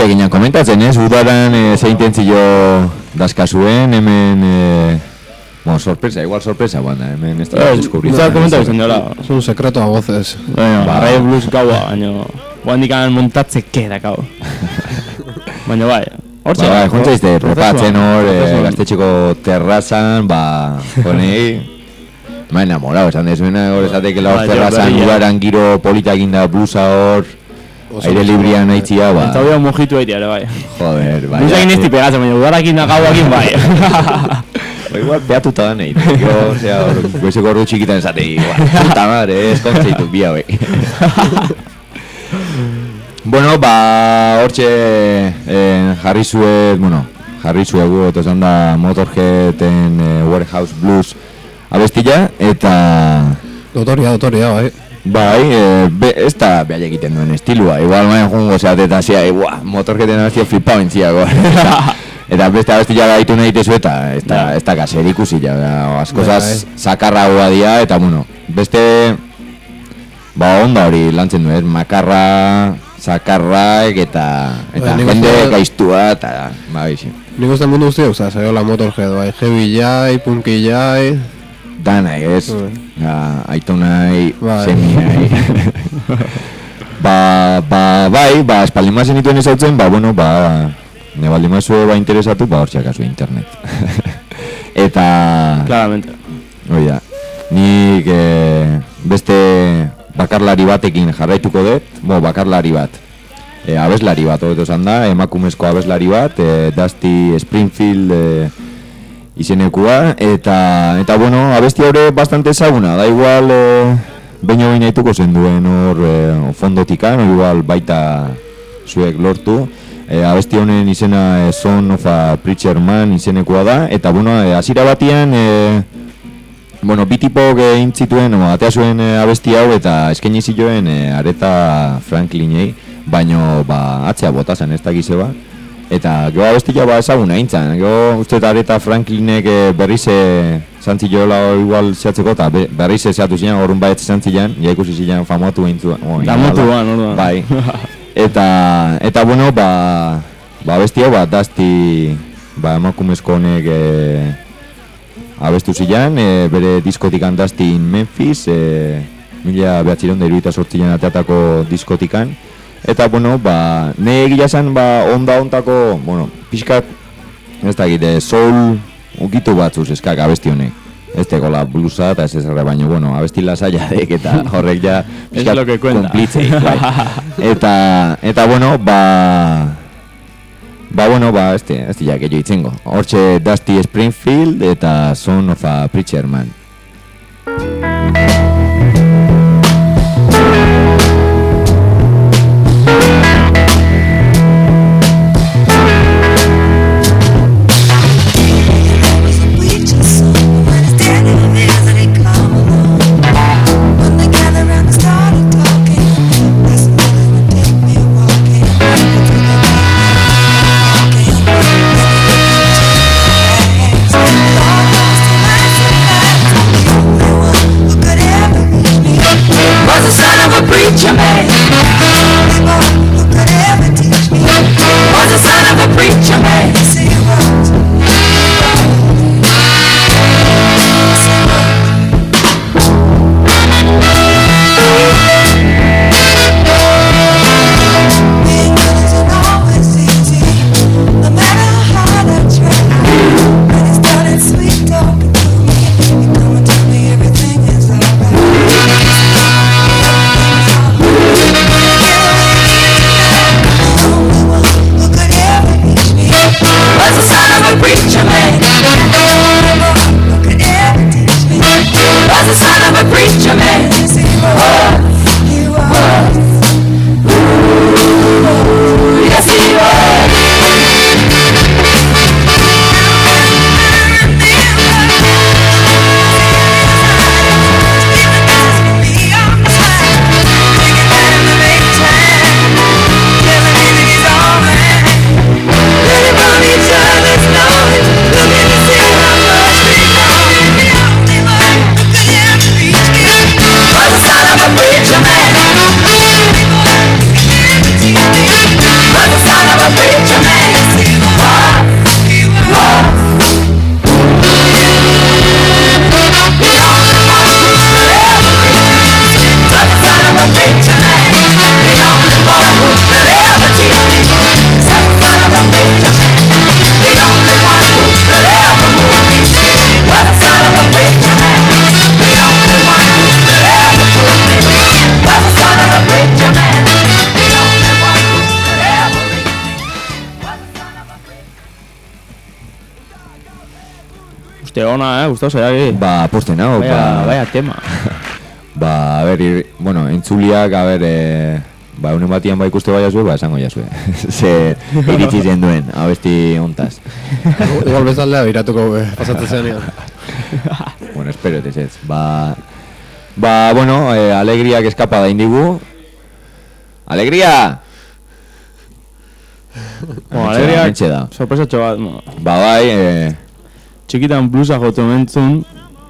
hortxe ginen komentatzen, ez? Udaran e, ze intentzio daskazuen, hemen... E, bueno, sorpresa, igual sorpresa, banda, hemen ez dira deskubritzen. Eta komentatu zen dela. Es un secreto a voces. Bueno, ba, Radio Blues gaua, baina... Guandikan montatze kera, gau. Baina bai, hortxe. Ba, bai, jontzaizte, prepatzen hor, e, gaztetxeko terrazan, ba, konei... Me ha enamorado, esan dezuena, hor esatek la hor terrazan, udaran giro politak inda blusa hor, aire librian aitzia, ba... Eta hori mojitu aitea, ere bai. Joder, bai. Blusa egin ez tipegatzen, baina udarakin da gauakin bai. Igual peatuta da nahi, yo, osea, goizeko ordu txikitan esatei, puta madre, eskontzeitu, bi hauek. Bueno, ba, hortxe eh, jarri zuet, bueno, jarri zuegu, eta esan da Motorheaden eh, Warehouse Blues abestila, eta... Dotoria, dotoria, bai. Bai, eh, be, ez da behar egiten duen estilua, igual maen jungo zeat eta zia, e, buah, Motorheaden abestia flipau entziago. Eta beste abestila gaitu nahi tezu eta ez da, ez da kaser ikusi ja, askozaz sakarra hoa dia, eta bueno, beste... Ba, onda hori lantzen du, ez, makarra, sakarrak eta... Eta Ba, jende uste- gaiztua eta... Ba, bizi. Nik uste mundu guztia, oza, zaiola Motorhead, bai, heavy jai, punky jai... Dana, ez, Bai. ja, aitu nahi, Bai. semi nahi. ba, ba, bai, ba, espaldin zenituen ezautzen, ba, bueno, ba... Ne baldin mazue ba interesatu, ba, hortxeak azu internet. Eta... Claramente. Hoi da, nik eh, beste bakarlari batekin jarraituko dut, bo, bakarlari bat, e, abeslari bat, hobeto esan da, emakumezko abeslari bat, e, Dusty Springfield e, izenekua, eta, eta bueno, abesti hori bastante ezaguna, da igual, e, baino baina haituko zen duen hor e, fondotikan, igual baita zuek lortu, e, abesti honen izena e, Son of a Preacher Man izenekoa da, eta bueno, e, hasiera batian, e, bueno, bi tipok egin zituen, o, atea zuen e, abesti hau eta eskaini zioen e, Aretha Franklinei, baino ba, atzea bota zen ez dakize ba. Eta gero abestia ba ezaguna eintzan, gero uste eta Aretha Franklinek e, berriz zantzioela igual zehatzeko eta be, berriz zehatu ziren, horren baetz zantzilean, ja ikusi ziren famatu egin zuen. Da motu ban, orduan. Bai. Eta, eta bueno, ba, ba abesti hau ba, Dusty, ba, emakumezko honek e, abestu zilean, e, bere diskotikan Dusty in Memphis, e, mila behatziron da iruita sortzilean ateatako diskotikan. Eta, bueno, ba, ne egia zen, ba, onda ontako, bueno, pixkat, ez da gire, soul ukitu batzuz eskak abesti honek. Ez tegola blusa eta ez ezarra baino, bueno, abesti lasaiadek eta horrek ja Es lo que cuenta. konplitzeik, bai. Eta, eta, bueno, ba... Ba, bueno, ba, este, este ya, gehiago itzengo. Hortxe Dusty Springfield eta Son of a Preacher Man. Look at every Se ona, eh, gustau zaiak. Ba, posten hau, Vaya, ba... vaya tema. Ba, a ber, ir, bueno, entzuliak, a ber, e, ba, unen batian ba ikuste bai azue, ba, esango jazue. Ze iritsi zen duen, abesti hontaz. Igual bezaldea biratuko eh, pasatzen zenean. Bueno, espero, ez ez. Ba, ba, bueno, eh, alegriak eskapa da indigu. Alegria! Bueno, alegriak, Mentxe da. sorpresatxo bat, no. Ba, bai, eh... Txikitan blusa jotu mentzun.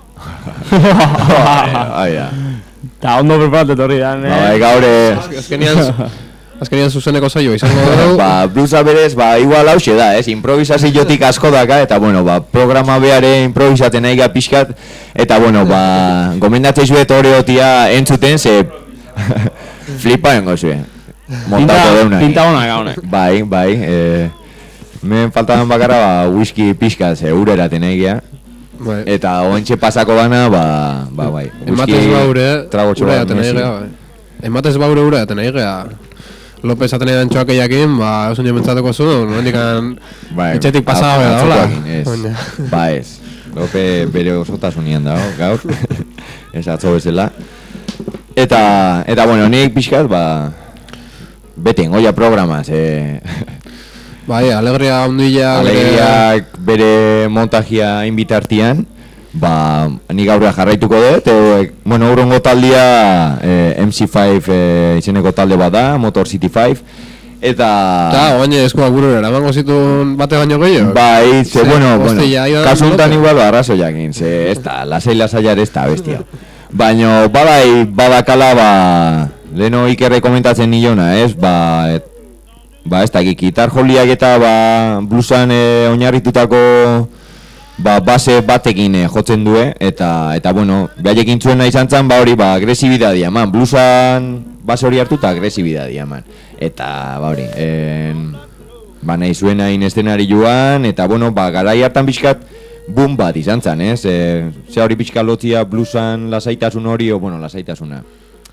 Ai, ja. Ta ondo preparatet horri dan, eh? Ba, bai, gaur, eh... Azkenian, azkenian zuzeneko saioa izango dugu. Ba, blusa berez, ba, igual hause da, ez? Improvisaziotik asko daka, eta, bueno, ba, programa beare improvisaten nahi pixkat, eta, bueno, ba, gomendatzei zuet horreotia entzuten, ze... flipa engo zuen. Montako deuna. Pinta ona gaune. Bai, bai, eh... Men faltaban bakarra, ba, whisky pixkat, ze urera tenaigia. Bai. Eta oentxe pasako gana, ba, ba, bai. Ematez baure, tragotxo ura bat, jaten nahi Messi. gea, bai. Ematez baure ura jaten nahi gea. López jaten nahi dantxoak eiakin, ba, eusen jo mentzatuko zu, nomendikan Bai, etxetik pasaba bera, hola. atzokoakin, ez. Ba, ez. Lope bere osotasunean dago, gaur. Ez atzo bezala. Eta, eta, bueno, nik pixkat, ba... Beten, goia programaz, eh... Bai, alegria ondila... Alegriak bere montajia inbitartian, ba, ni gaurra jarraituko dut, e, bueno, urrongo taldia e, M C cinco e, izeneko talde bat da, Motor City cinco, eta... Eta, oaine eskuak burura, eramango zituen bate baino gehiago? Bai, ze, Ze, bueno, hostia, bueno, iba kasu dando honetan lote. igual arrazoiakin, ze, ez da, lasai lasaiar ez da, bestia. Baina, badai, badakala, ba, leheno ikerre komentatzen nilona, ez, ba, et, ba, ez da, gitar joliak eta, ba, blusan e, oinarritutako, ba, base batekin e, jotzen due, eta, eta, bueno, behaiekin zuena izan zen, ba, hori, ba, agresibidadia, man, blusan base hori hartuta agresibidadia, man. Eta, ba, hori, en, ba, nahi zuen hain estenari joan, eta, bueno, ba, garai hartan pixkat, boom bat izan zen, ez? E, ze hori pixka lotzia blusan lasaitasun hori, o, bueno, lasaitasuna.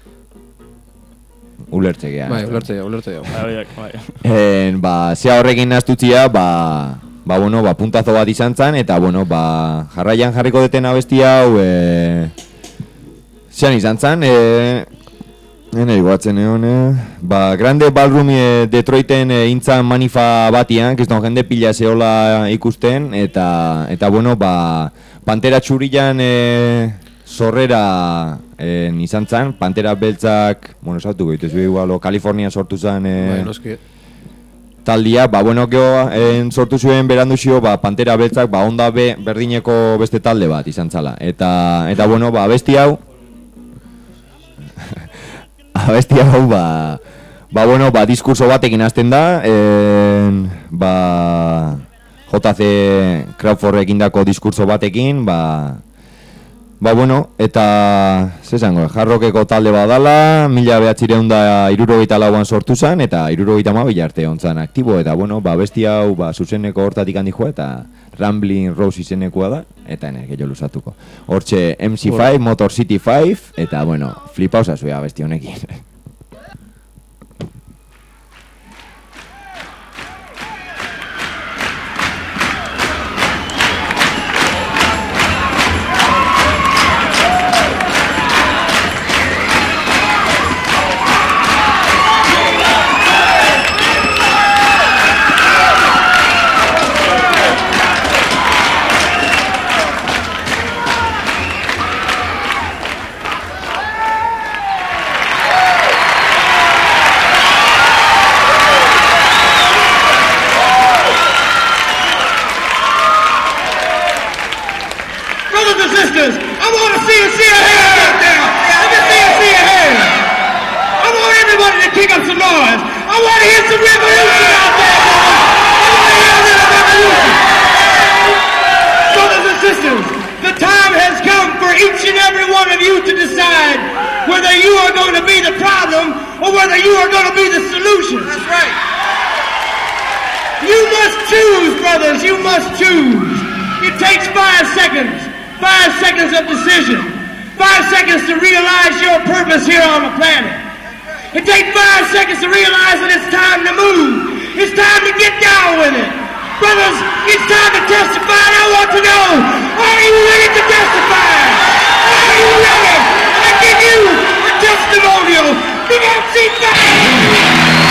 Ulertzea. Bai, ulertzea, ulertzea. Bai, bai. En, ba, zea horrekin astutzia, ba, ba, bueno, ba, puntazo bat izan zen, eta, bueno, ba, jarraian jarriko deten abesti hau, e, zean izan zen, e, ene iguatzen egon, e, ba, Grande Ballroom e, Detroiten e, intzan manifa batian, kiston jende pila zehola ikusten, eta, eta, bueno, ba, Pantera Txurilan, e, sorrera eh, izan zen, Pantera Beltzak, bueno, esatuko dituzu igual, Kalifornia sortu zen eh, Bai, noski. taldia, ba, bueno, geho, en, sortu zuen beranduzio, ba, Pantera Beltzak, ba, onda be, berdineko beste talde bat izan zala. Eta, eta bueno, ba, abesti hau, abesti hau, ba, ba, bueno, ba, diskurso batekin hasten da, en, ba, J C Crawford egindako diskurso batekin, ba, Ba, bueno, eta, zezango, jarrokeko talde badala, mila behatzireun da irurogeita lauan sortu zen, eta irurogeita mabila arte ontzan aktibo, eta, bueno, ba, besti hau, ba, zuzeneko hortatik handi joa, eta Rambling Rose izenekoa da, eta ene, gehiago lusatuko. Hortxe M C cinco, Motor City cinco, eta, bueno, flipauza zuea besti honekin. Brothers, it's time to testify, and I want to know, are you ready to testify? Are you ready? I give you a testimonial from M C five.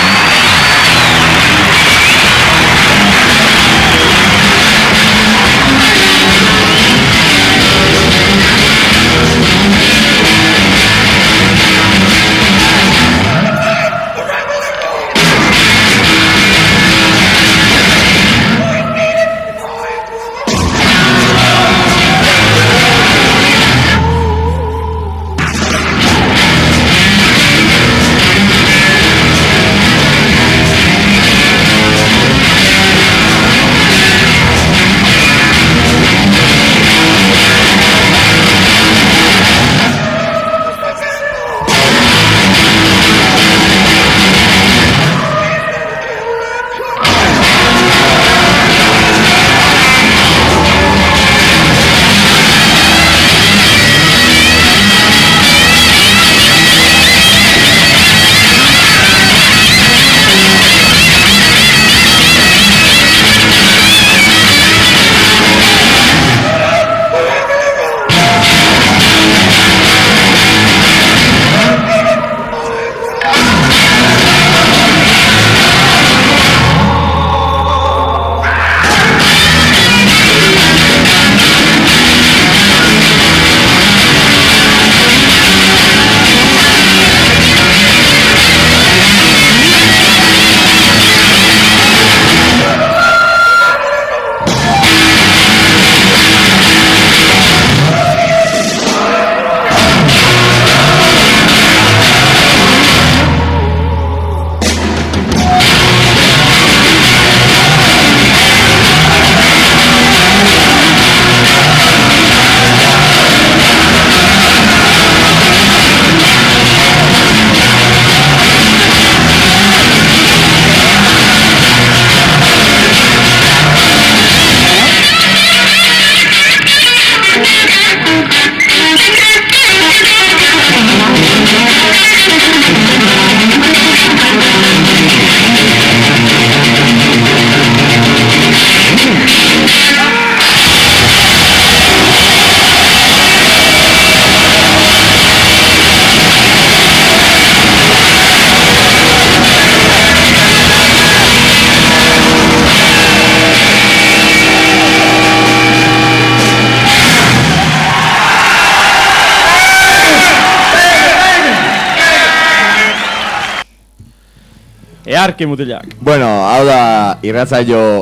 Earki mutilak. Bueno, hau da irratzaio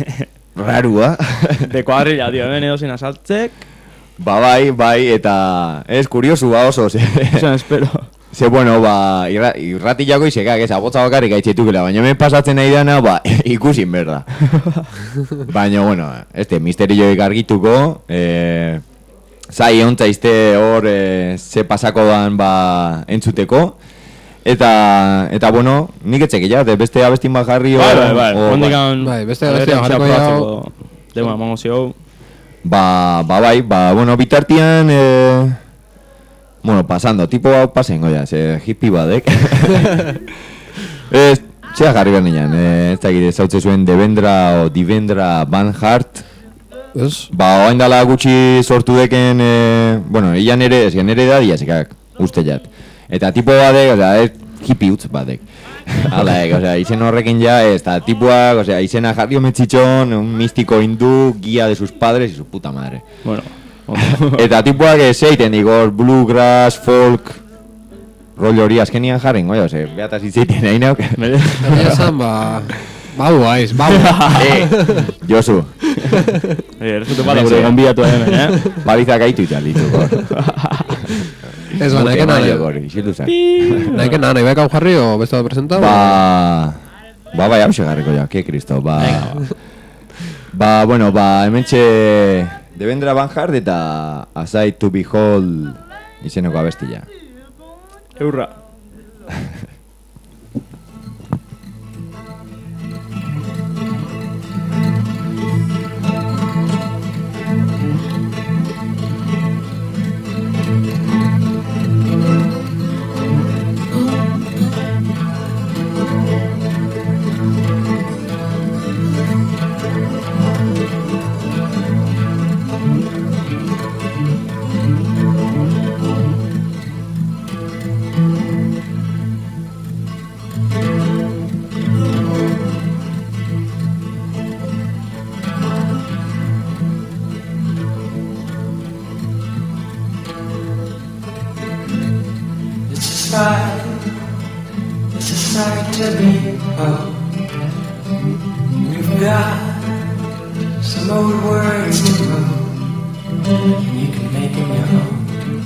rarua. De kuadrilla, tío, hemen edo sin asaltzek. Ba bai, bai, eta ez kuriosu ba oso, ze... Esan espero. Ze, bueno, ba, irra, irratilako izekak, ez, agotza bakarrik aitzetukela, baina hemen pasatzen nahi dana, ba, ikusin berda. Baina, bueno, este, misterioik argituko, eh, zai ontzaizte hor, eh, ze pasako dan, ba, entzuteko. Eta, eta bueno, nik etxek ja, beste abestin bat jarri o... Bai, bai, bai, o, ondikan... Bai, beste abestin bat jarriko jau... Dema, emango zio... Ba, ba, bai, ba, bueno, bitartian... Eh, bueno, pasando, tipo hau pasengo ya, ze hippie badek. Ez, txea jarri behar nian, eh, ez da gire, zautze zuen Devendra o Divendra Banhart. Ez? Ba, oain dala gutxi sortu deken, eh, bueno, ian ere, ez gen ere da diazekak, uste jat. Eta tipo badek, osea, ez hippie utz badek. Alaek, osea, izen horrekin ja, ez, eta tipuak, osea, izena jarri ometzitxon, un místico hindú, guía de sus padres y su puta madre. Bueno. Eta tipuak ez eiten, digor, bluegrass, folk, rollo hori azkenian jarren, goia, ose, behataz itzeiten nahi nauk. Eta esan, ba... Bau aiz, bau. Eh, Josu. Eh, resultu bala gure gonbidatu hemen, eh? Balizak aitu italituko. Ez ba, nahi kena nahi. Nahi kena nahi baik hau jarri o beste bat presentau? Ba... Ba, bai, hause garriko ja, ke kristo, ba... Ba, bueno, ba, hementxe... Devendra Banhart eta A Sight to Behold izeneko abestia. Eurra. sight, it's a sight to behold. You've got some old words to roll, and you can make them your own.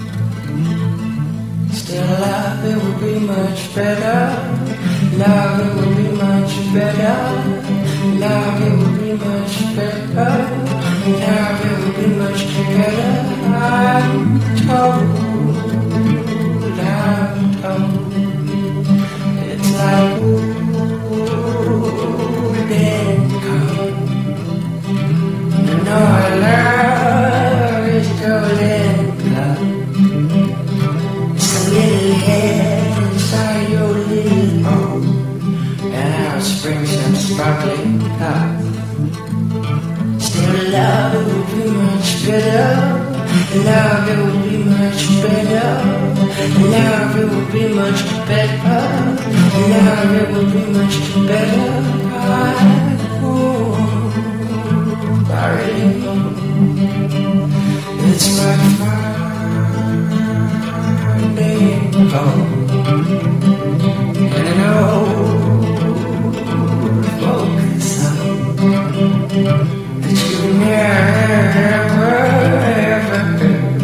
Still, love, it would be much better. Love, it would be much better. Love, it would be much better. Love, it would be much better. I'm told, I'm told. It's like ooh, then come. You know our love is golden love. It's a little head inside your little home, and our springs and sparkling cup. Still, love, it would be much better. Love, it would be much better. Love, it would be much better. Love, it would be much better. I, oh, I really know it's my Friday home, and I know folks that you never ever heard.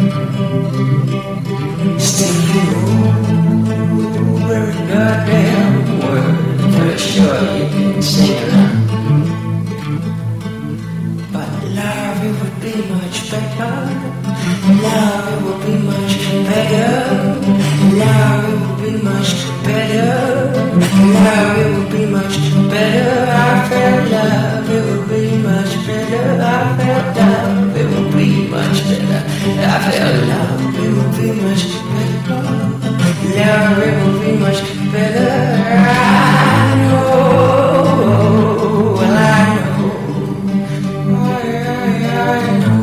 Still, you know every goddamn word. For sure you can sing along. But love, it would be much better. Love, it would be much better. Love, it would be much better. Love, it would be much better. I felt love, it would be much better. I felt love, it would be much better. I felt love, it would be much better. Love, it would be much better. I know, well I know, I, I, I know.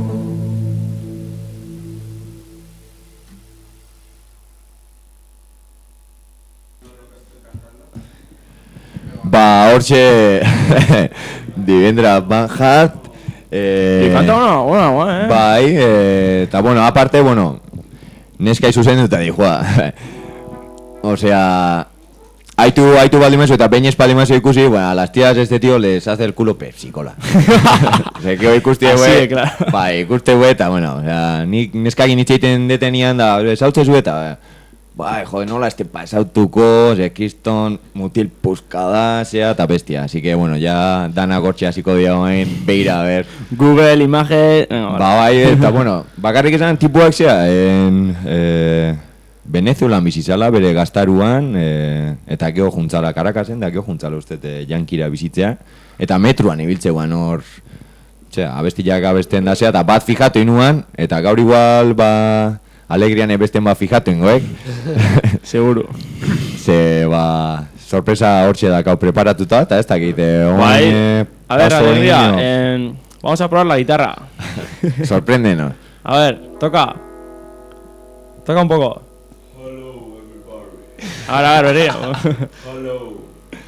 Ba, hortxe Divendra Van Hart eh, Y canta una, una, una, eh. bai, eh, eta bueno, aparte, bueno, neska izuzen dut adijua. Osea, haitu, haitu baldimazo eta peñez baldimazo ikusi, bueno, a las tías este tío les hace el culo Pepsi Cola. Ose, que ikusti Así de hue, claro. bai, ikuste hue, eta bueno, osea, nik neskakin itxeiten detenian da, zautze zu eta, bai, jode, nola este pasautuko, ze kiston mutil puskada, zea, eta bestia. Así que, bueno, ya dana gortxe hasiko dira oain, beira, a ver. Google, imagen... Venga, Ba, bai, eta, bueno, bakarrik esan tipuak zea, en, eh, Venezuelan bizizala, bere gaztaruan, eh, eta geho juntzala Karakasen, da geho juntzala uste eh, jankira bizitzea, eta metruan ibiltzeuan hor, txea, abestiak abesten da zea, eta bat fijatu inuan, eta gaur igual, ba... Alegrian ebesten ba fijatu ingoek. Seguro. Ze, ba, sorpresa hortxe dakau preparatuta, eta ez dakite... Bai, a ver, Alegría, en... vamos a probar la guitarra. Sorpréndenos. A ver, toca. Toca un poco. Hello, everybody. A ver, a ver, Alegría. Hello.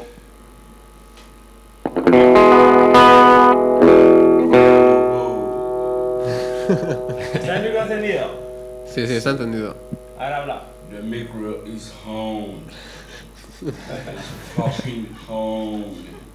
¿Está el micro encendido? Sí, sí, está entendido. A ver, habla. The micro is home. It's fucking home.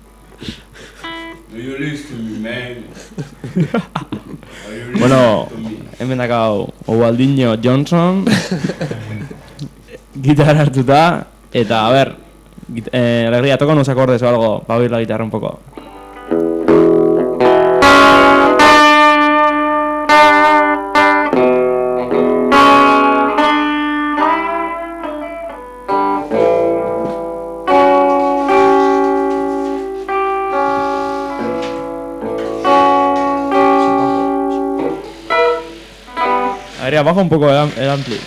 Do you listen to me, man? Are you listening Bueno, to me? hemen dakau Obaldinho Johnson guitarra hartuta. Eta, a ver, git- eh, Alegría, toca unos acordes o algo para oír la guitarra un poco. Alegría, baja un poco el, am- el ampli.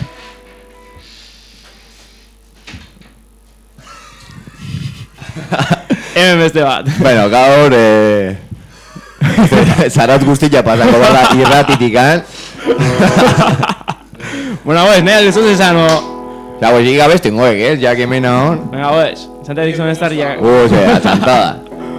Hemen beste bat. Bueno, gaur, eh... zarat guztia pasako bada irratitikan. Bueno, pues, nea, eso es sano. Eta, pues, higa beste ingoek, eh, ya que mena hon. Venga, pues, Santa Dixon estar ya. Uh, ze, atzantada.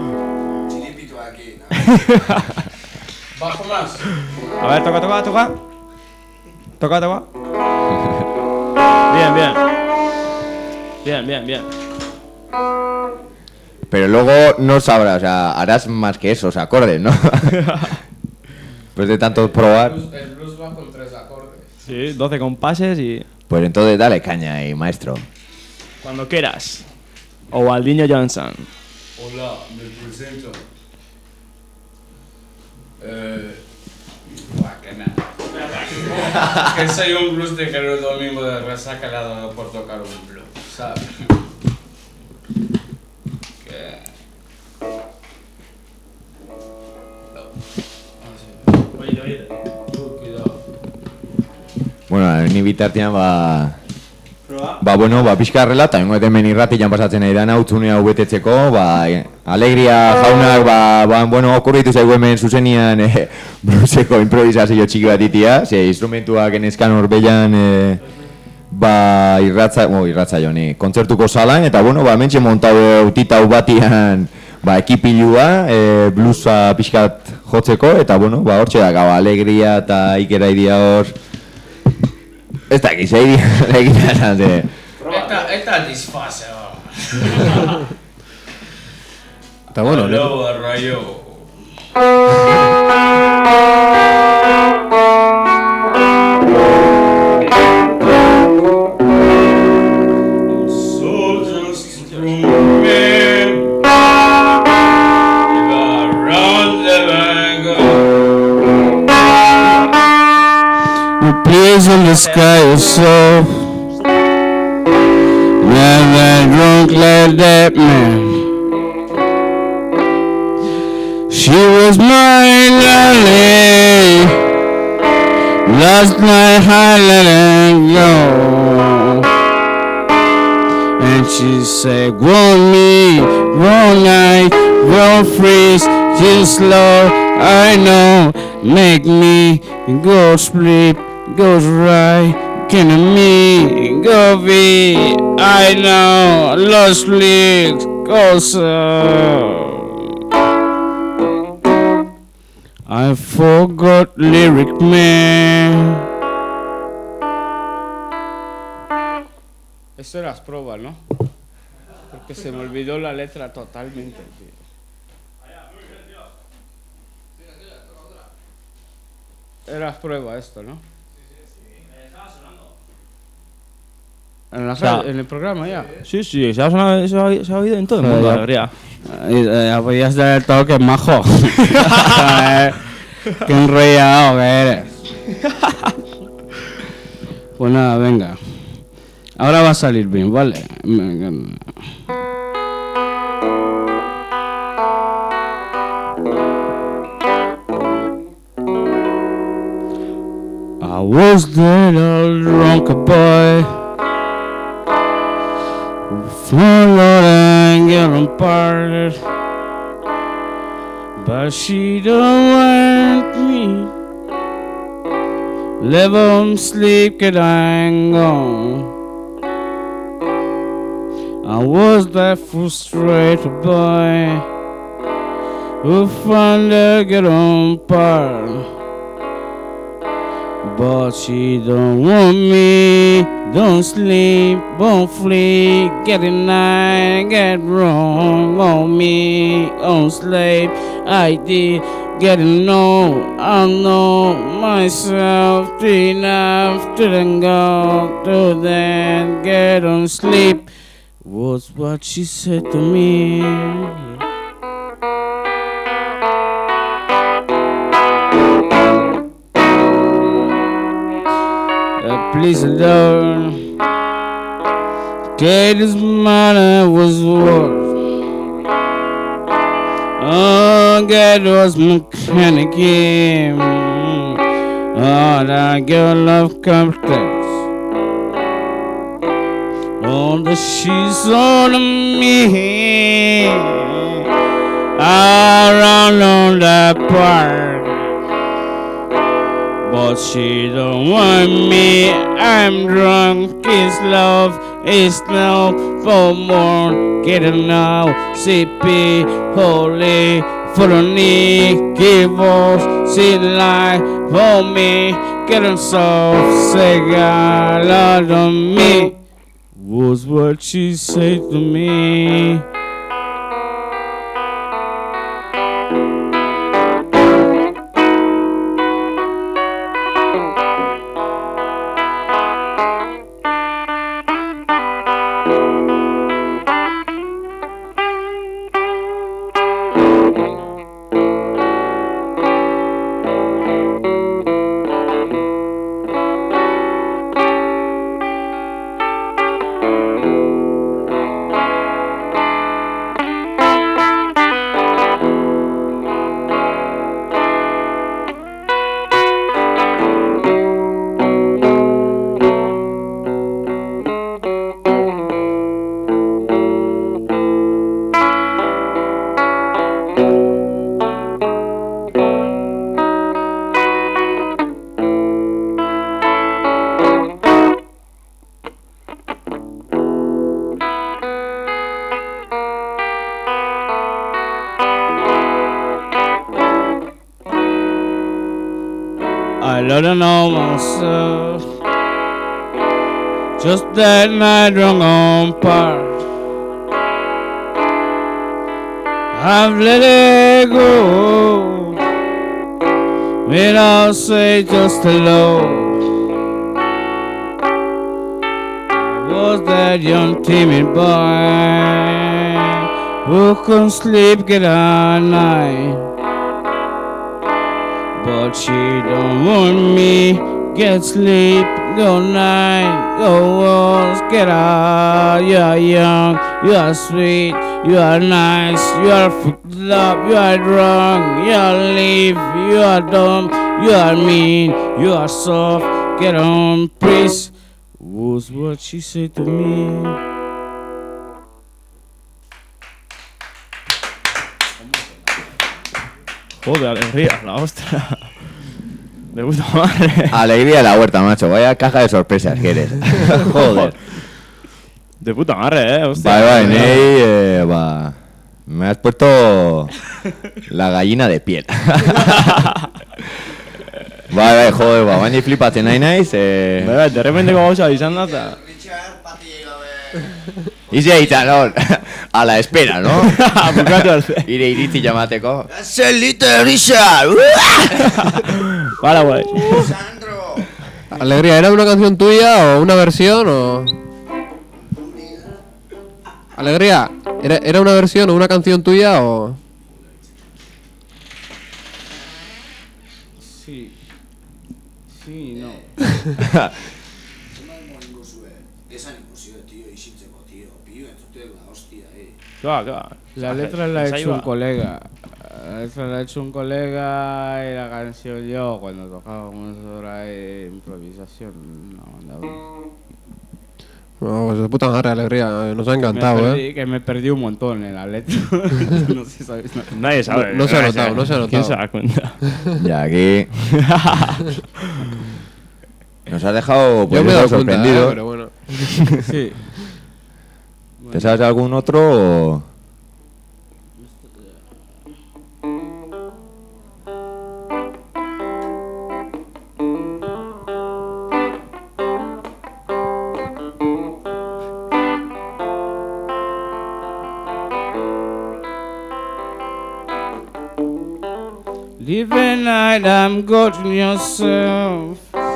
Bajo más. A ver, toca, toca, toca. Toca, toca. Bien, bien. Bien, bien, bien. Pero luego no sabrás, o sea, harás más que esos acordes, ¿no? Pues de tanto probar. El blues va con tres acordes. Sí, doce compases y... Pues entonces dale caña ahí, maestro. Cuando quieras. O Valdiño Johnson. Hola, me presento. Eh... buah, que nada. Que soy un blues de que el domingo de resaca le ha dado por tocar un blues, ¿sabes? Que... Oye, oye. Uh, cuidado. Bueno, ni bitartean ba... Ba, bueno, ba, pixka relata, ingo hemen irratian pasatzen nahi dana, utzune hau betetzeko, ba, e, alegria jaunak, ba, ba, bueno, okurritu zaigu hemen zuzenian e, blueseko improvisazio txiki bat itia, ze instrumentuak enezkan horbeian, e, ba, irratza, bo, irratza joni, kontzertuko salan, eta, bueno, ba, mentxe montau utitau batian, ba, ekipilua, e, bluesa pixkat jotzeko, eta, bueno, ba, hortxe da, ba, alegria eta ikera idia hor, ez da, gizia idia, egitea esan, ze... Eta, eta disfase, ba. Eta bueno, Hello, arraio. Soldiers from men, they got round the The place in the sky is soft. Never drunk like that man. She was my darling. Last night I let her go. And she said, one me, one night, one freeze, just slow, I know, make me go sleep, goes right, can me go be, I know, lost legs, go so. I forgot lyric man. Esto eras pruebas, ¿no? Porque se me olvidó la letra totalmente, tío. Eras prueba esto, ¿no? En, la radio, en el programa ya. Sí, sí, se ha, sonado, se ha, se ha oído en todo el mundo, Ya. alegría. Ya podías dar todo que majo. Qué enrollado que eres. Pues nada, venga. Ahora va a salir bien, ¿vale? I was that old drunk boy who followed and got parted, but she don't want me. Live on sleep, get I'm gone. I was that frustrated boy who found her get on par, but she don't want me. Don't sleep, won't flee, get in night, get wrong on me, on sleep. I did get to know, I know myself enough to then go to then get on sleep. Was what she said to me. Uh, please alone. Katie's mother was worse. Oh, God was mechanic. Oh, that girl of complex. All the she's on me around on that park, but she don't want me. I'm drunk, it's love, it's no for more. Get it now, C P, holy, for the knee, give us, see life for me. Get them soft, say God, Lord on me. was what she said to me. I don't know myself. Just that night wrong on part. I've let it go without say just hello. Was that young timid boy who couldn't sleep get all night? But she don't want me, get sleep, go night, go walls, get out. You are young, you are sweet, you are nice, you are fucked up, you are drunk, you are live, you are dumb, you are mean, you are soft, get on, please. Was what she said to me. Joder, alegría, la ostra. De puta madre. Alegría de la huerta, macho. Vaya caja de sorpresas que eres. Joder. De puta madre, eh, hostia. Vale, vale, Ney, eh, va. Me has puesto la gallina de piel. Vale, vale, joder, va. Baina flipatzen nahi naiz. Eh... Bai, de repente como gauza izan da, eta... Izi egiten, hor, a la espera, no? Bukatu arte. Ire iritzi jamateko. Zelite risa! Para, guay. Alegría, ¿era una canción tuya o una versión o...? Alegría, ¿era, ¿era una versión o una canción tuya o...? Sí. Sí, no. Claro, claro. La letra la ha hecho un colega. La letra la ha hecho un colega y la canción yo cuando tocábamos hora de improvisación. No, no. No, pues de puta madre, Alegría, nos ha encantado, me perdí, eh. Que me perdí un montón en la letra. No sé si sabéis. No. Nadie sabe. No, no se ha notado, no se ha notado. ¿Quién se da cuenta? Ya aquí... Nos has dejado pues, yo me he dado sorprendido. Cuenta, eh, pero bueno. Sí. ¿Te sabes algún otro o...? Live at night, I'm good to yourself.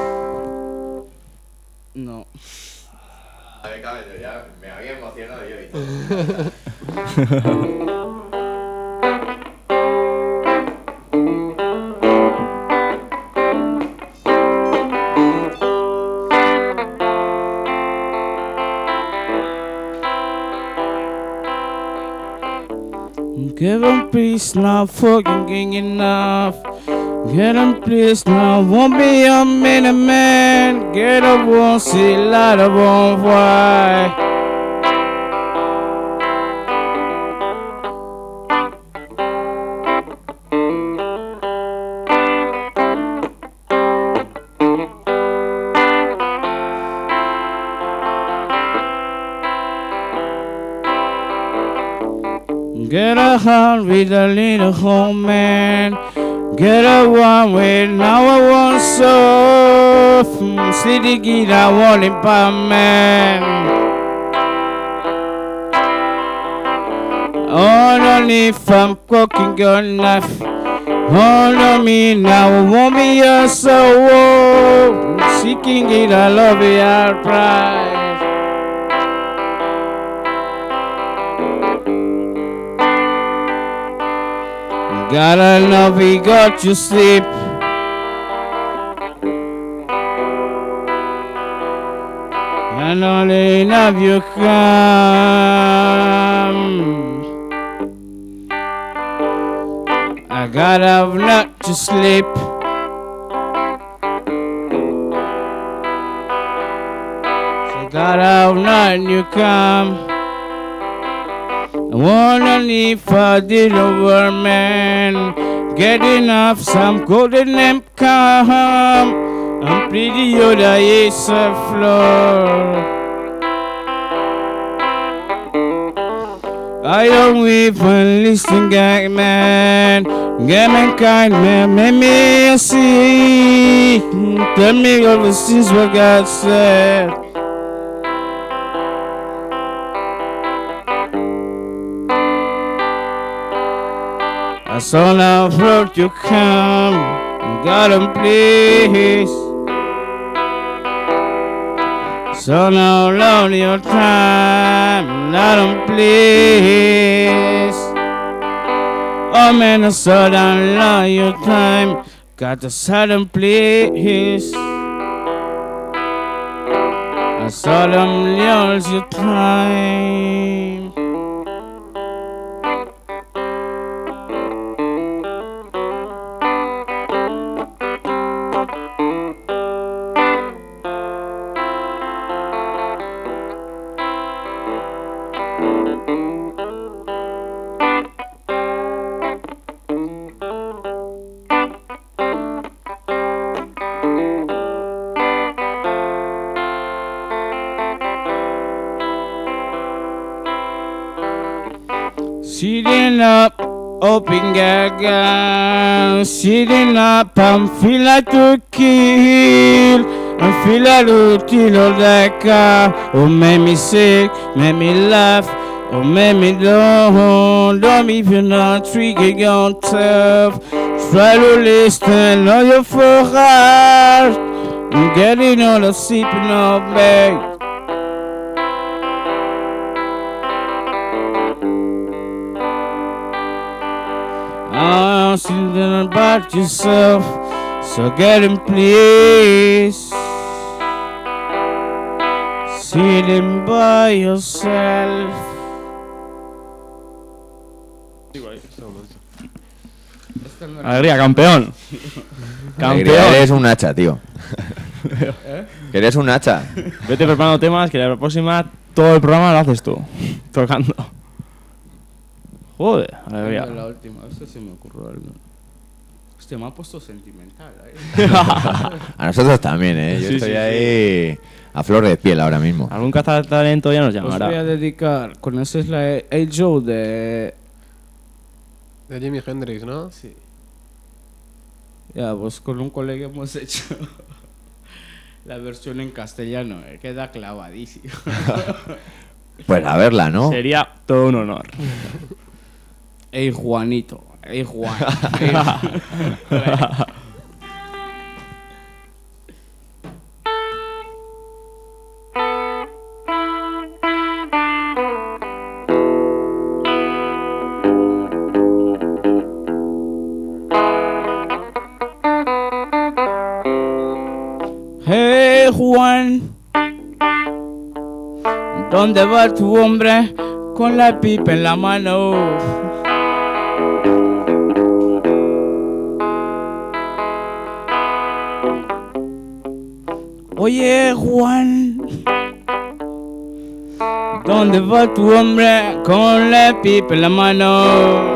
No. A ver, cabrón, ya me había emocionado yo y todo. Give him peace now, fucking king enough. Get him please now, won't be a minute man. Get up, won't see light of on fire. Get a heart with a little home man. Get a one with now I want so. City kid I want it by man. Hold on if I'm cooking your knife. Hold on me now, won't be your soul. Seeking it, I love it, I'll try. Gotta know we got you sleep. And only enough you come. I gotta have not to sleep. So gotta have not you come. I wanna leave for the lower man. Get enough some golden lamp come. I'm pretty Yoda is a floor. I don't even listen, gang man. Get mankind, man, make me see. Tell me all the things what God said. I saw now float you come. God, um, please. So now loan your time, let 'em please. Oh man, I saw down loan your time, got to set 'em please. I saw them lose your time. Sitting up, open gaga. Sitting up, I'm feel like to kill. I feel like to kill all that car. Oh, make me sick, make me laugh. Oh, make me don't, don't even know trigger your tough. Try to listen on your forehead. I'm getting all the sleeping of me. I'm thinking about yourself, so get him please. Sitting by yourself. Alegría, campeón. Alegría, Campeón. eres un hacha, tío. Que eres un hacha. Vete preparando temas que la próxima todo el programa lo haces tú, tocando. Joder, alegría. La última, esto se me ocurrió algo. Hostia, me ha puesto sentimental, ¿eh? A nosotros también, ¿eh? Yo Sí, estoy sí, ahí a flor de piel ahora mismo. Algún cazatalento ya nos Os llamará. voy a dedicar, ¿conoces la El Joe de...? De Jimi Hendrix, ¿no? Sí. Ya, pues con un colega hemos hecho la versión en castellano, eh, queda clavadísimo. Pues a verla, ¿no? Sería todo un honor. Ey, Juanito, ey, Juan. Ey, Juan. Hey, Juan, ¿dónde va tu hombre con la pipa en la mano? Oye, Juan, ¿dónde va tu hombre con la pipa en la mano?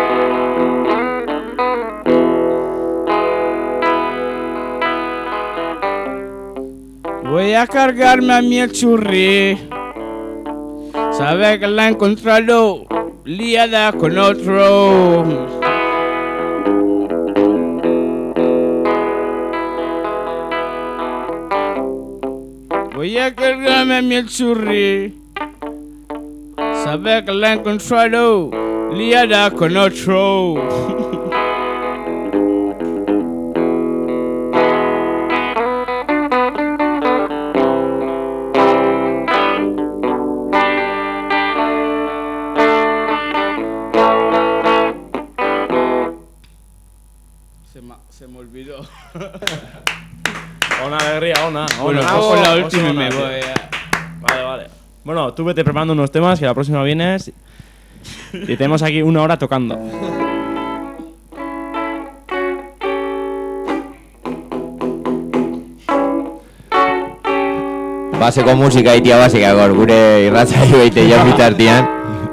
Voy a cargarme a mi el churri. Sabe que la he encontrado liada con otro. Voy a cargarme a mi el churri. Sabe que la he encontrado liada con otro. Se me olvidó. Una alegría, una. Bueno, una. pues con la última Una, me tío. voy a... Vale, vale. Bueno, tú vete preparando unos temas que la próxima vienes y tenemos aquí una hora tocando. Baseko musika itia basika gaur gure irratsaio baite jan bitartean.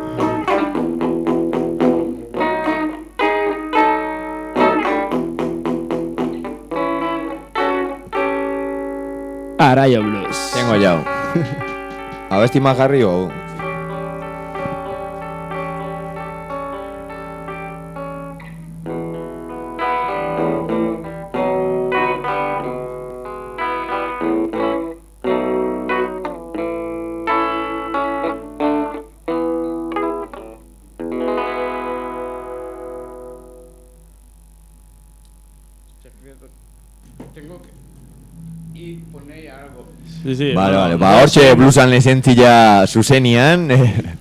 Araya Blues. Tengo jau. Abesti ma jarri o. Tengo que ir poner algo. Sí, sí. Vale, no, vale. no, Ba, no, hortxe blusan esentzia zuzenian.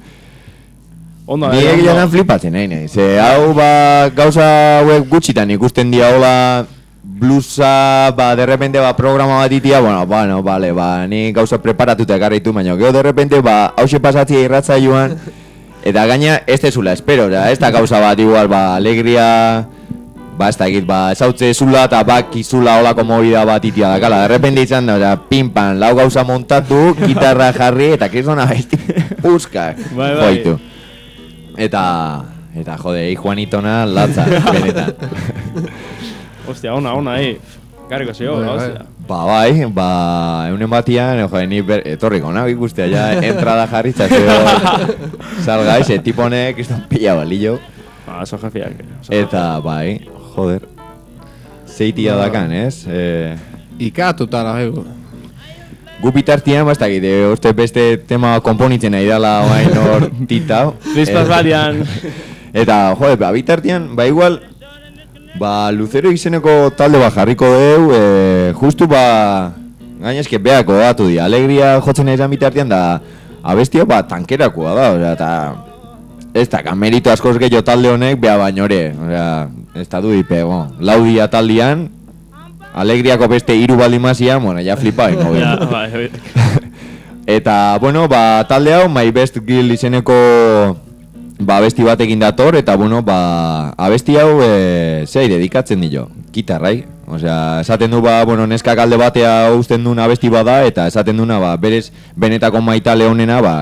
Ondo, Ni ondo. egia nan flipatzen nahi nahi. Ze hau ba gauza hauek gutxitan ikusten dira hola blusa, ba, de repente ba programa bat itia, bueno, bueno, vale, ba, ni gauza preparatuta ekarritu, baina gero de repente ba hause pasatzia irratzaioan eta gaina ez tezula espero, da, ez da gauza bat igual ba alegria. Ba, ez da egit, ba, esautze zula eta bakizula holako movida bat itia dakala. De repente izan da, oza, pinpan, lau gauza montatu, gitarra jarri, eta krisona besti puskak Bai, bai. joitu. Eta, eta jode, hi Juanitona latza, benetan. Hostia, ona, ona, ahí. Garriko zio, Bai, bai. hostia. Ba, bai, ba, eunen batian, jode, ni ber, etorriko nago ikustea, ja, entrada jarritza, zeo, salga, ese tipone, kriston pila balillo. Ah, oso jefiak. oso Eta, bai, joder, zeitia dakan, ez? Eh, Ikatuta la ego. Gu bitartian, ba, ez dakit, eh, uste beste tema konponitzen nahi dela oain hor titau. Crispas balian. Eta, jode, ba, bitartian, ba, igual, ba, Lucero izeneko talde bat jarriko deu, eh, justu, ba, gainezke beako datu di, alegria jotzen ezan bitartian, da, abestia, ba, tankerakoa da, osea, eta, ez da, merito askoz gehiago talde honek, beha bainore, osea, ez da du dipego, laudia taldean, alegriako beste hiru balimazia, bueno, ja flipa ingo Ja, ben. bai, bai. Eta, bueno, ba, talde hau, My Best Girl izeneko ba, abesti batekin dator, eta, bueno, ba, abesti hau, e, zei, dedikatzen dio, gitarrai. Osea, esaten du, ba, bueno, neskak alde batea uzten duen abesti bada, eta esaten duna, ba, berez, benetako maitale honena, ba,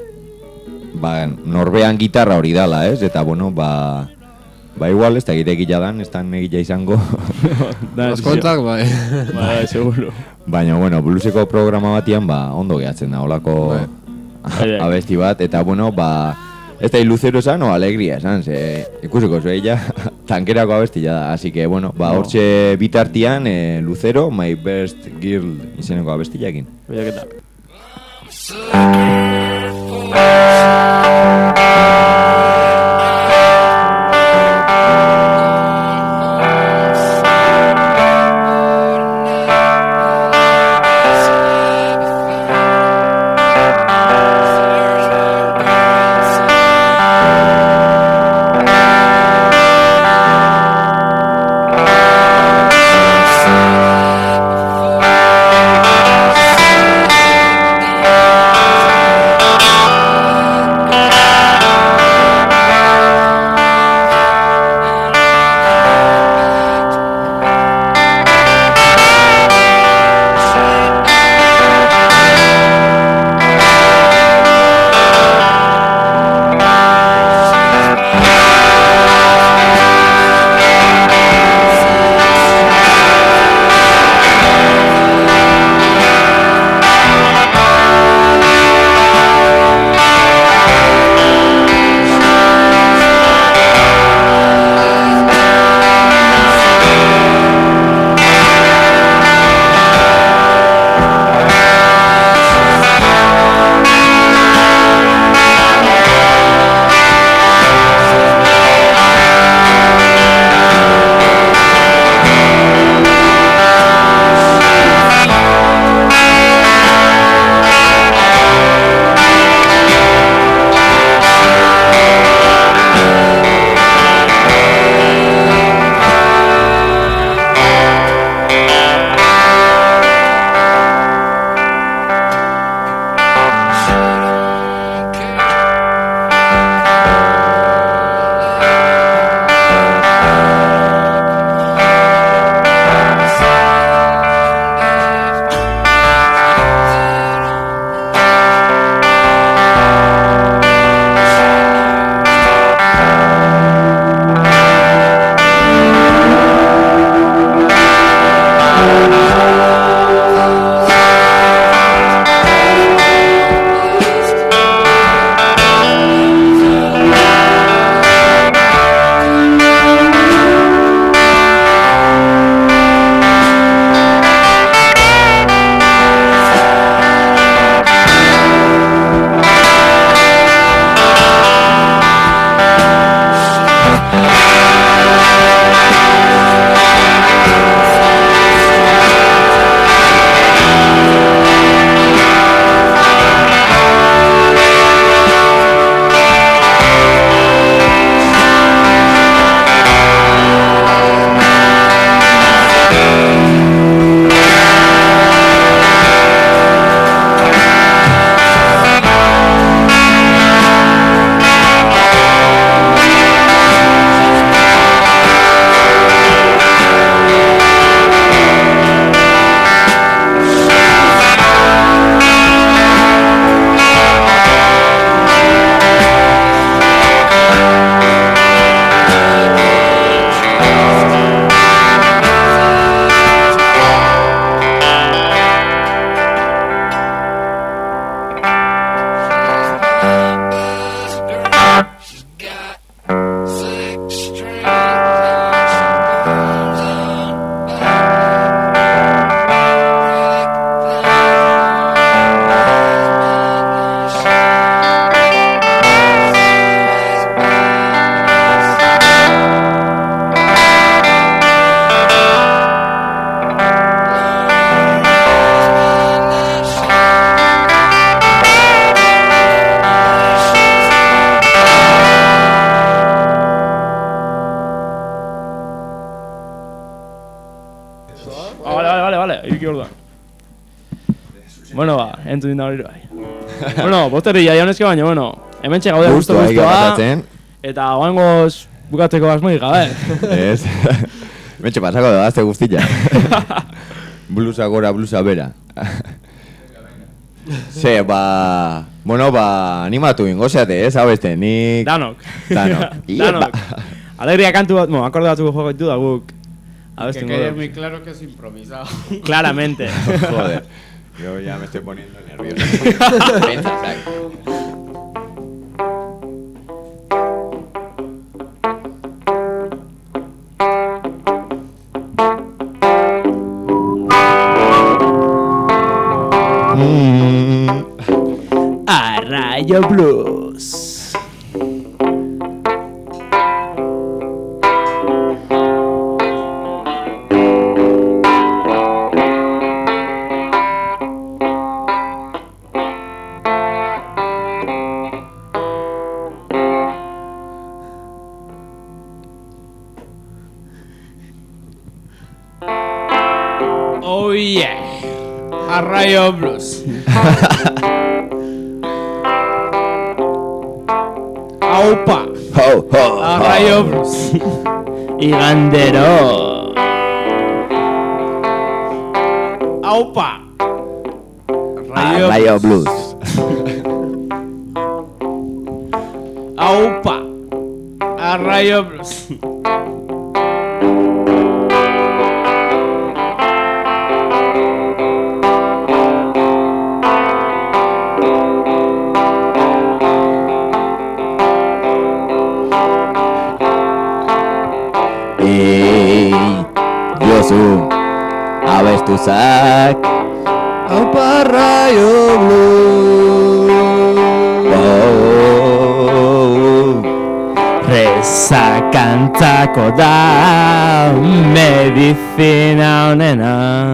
ba, norbean gitarra hori dala, ez? Eta, bueno, ba, ba, igual, ez da egite egila dan, ez da egila izango. Da, Askontzak, bai. Bai, seguro. Baina, bueno, bluseko programa batian, ba, ondo gehatzen da, holako Bai. abesti bat, eta, bueno, ba, ez da Lucero esan, o alegria esan, ze, ikusiko zu, ella, tankerako abestia da, así que, bueno, ba, No. hortxe bitartian, eh, Lucero, My Best Girl izeneko abestiakin. Bilaketa. Thank entzun dinda hori bai. Bueno, bosterri jaionezke baina, bueno, hemen txegaude gustu Gustua, egia guztua. pasatzen. Eta goangoz bukatzeko asmoik gabe. Ez. Mentxe pasako da, azte guztilla. Blusa gora, blusa bera. Ze, ba... Bueno, ba... Animatu ingo zeate, ez, hau beste, nik... Danok. Danok. Danok. Alegria kantu bat, bueno, akorde batzuk joko ditu da guk. Que quede muy claro que es improvisado. Claramente. Joder. Yo ya me estoy poniendo nervioso. Pensa, ¿sabes? A Rayo Blues. Oh yeah. A Rayo Blues. Aupa. Ho, ho, A ho. Rayo Blues. Igandero. Aupa. A Rayo Blues. Aupa. A Rayo Blues. Ei, Josu, abestuzak. Aupa Rayo Blues. Oh, Reza kantzako da medizina honena.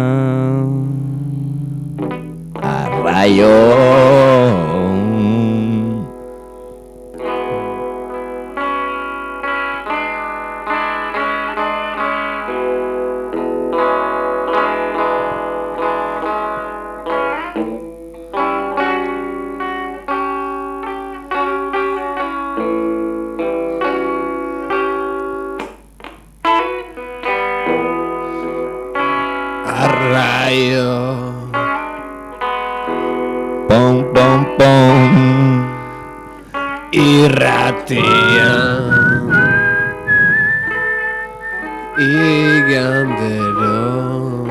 a Rayo. A Rayo. Pom, pom, pom. Irratia. Igandero.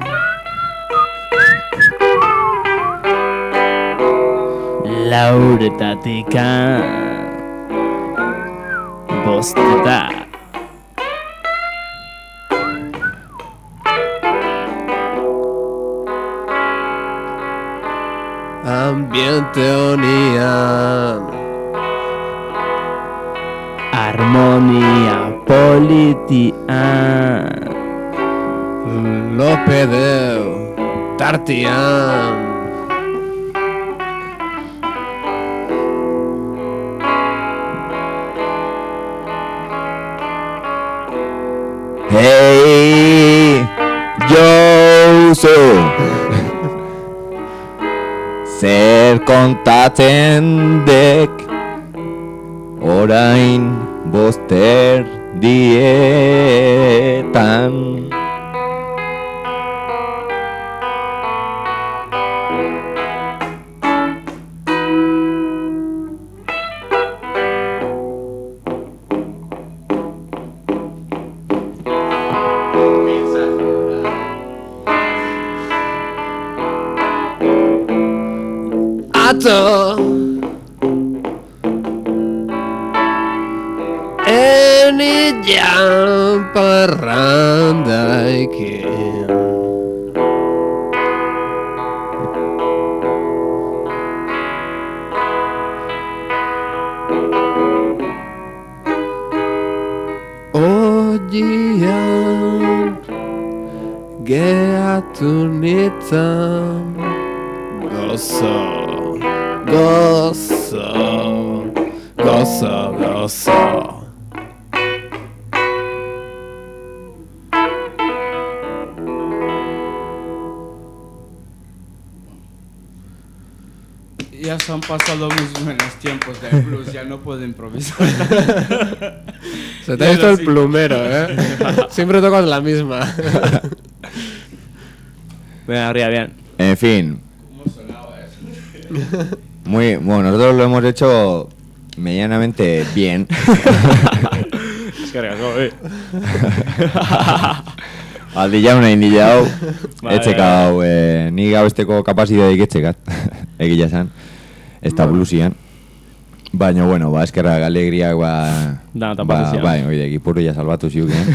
Lauretatika bosteta. Ambiente honian. Harmonia politian. Lopedeu. Tartian. Hey, Josu. Zer kontatzen dek orain boster dietan. Ato. Eni jam parrandaikin. Ojian geatu nitzan gozo. Gozo, gozo, gozo. Ya se han pasado mis buenos tiempos de blues, ya no puedo improvisar. Se te ha visto el plumero, ¿eh? Siempre tocas la misma. Venga, arriba, bien. En fin. ¿Cómo sonaba eso? Muy, bueno, nosotros lo hemos hecho medianamente bien. Es que regazó, eh. Aldi jauna indi jau, Vale, etxeka hau, eh, ni gau esteko kapazitateik etxekat, egia esan, ez da bluesian. Baina, bueno, ba, eskerrak alegriak, ba, Da, eta ba, pazizian. bai, oide, gipurria salbatu ziuken.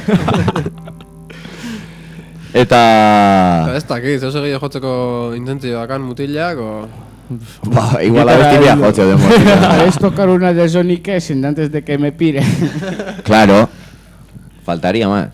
Eta, Eta ez dakit, zeu segile jotzeko intentzio dakan mutilak, o... ba, igual abesti bia jotze demos. ¿Puedes tocar una de Johnny Cash antes de que me pire? Claro, faltaría más.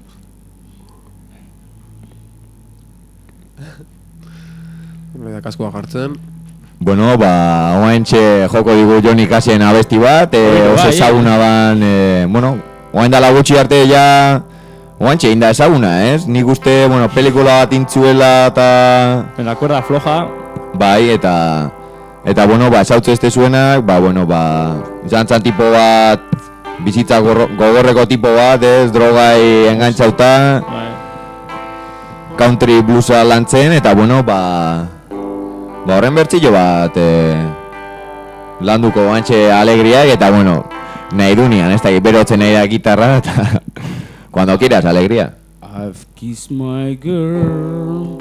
Baina kaskoa jartzen. Bueno, ba, oaintxe joko digu Johnny Cashen abesti bat, e, Bai, oso bai. ezaguna ban, e, bueno, oain dala gutxi arte ja, oaintxe inda ezaguna, ez? Nik uste, bueno, pelikula bat intzuela eta... En la cuerda floja. Bai, eta... Eta, bueno, ba, esautze este zuenak, ba, bueno, ba... Izan zan tipo bat, bizitza gorro, gogorreko tipo bat, ez? Drogai engantzauta, Bai. country bluesa lantzen, eta, bueno, ba... Ba, horren bertxillo bat e, landuko bantxe alegriak, eta, bueno, nahi dunian, ez da, berotzen nahi da gitarra, eta cuando quieras, alegría. I've kissed my girl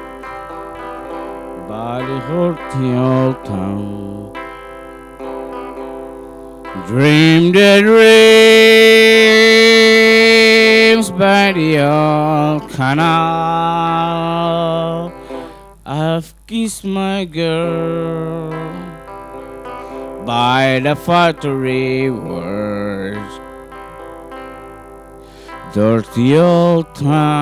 by the dirty old town. Dreamed the dreams by the old canal. I've kissed my girl by the factory words. Dirty old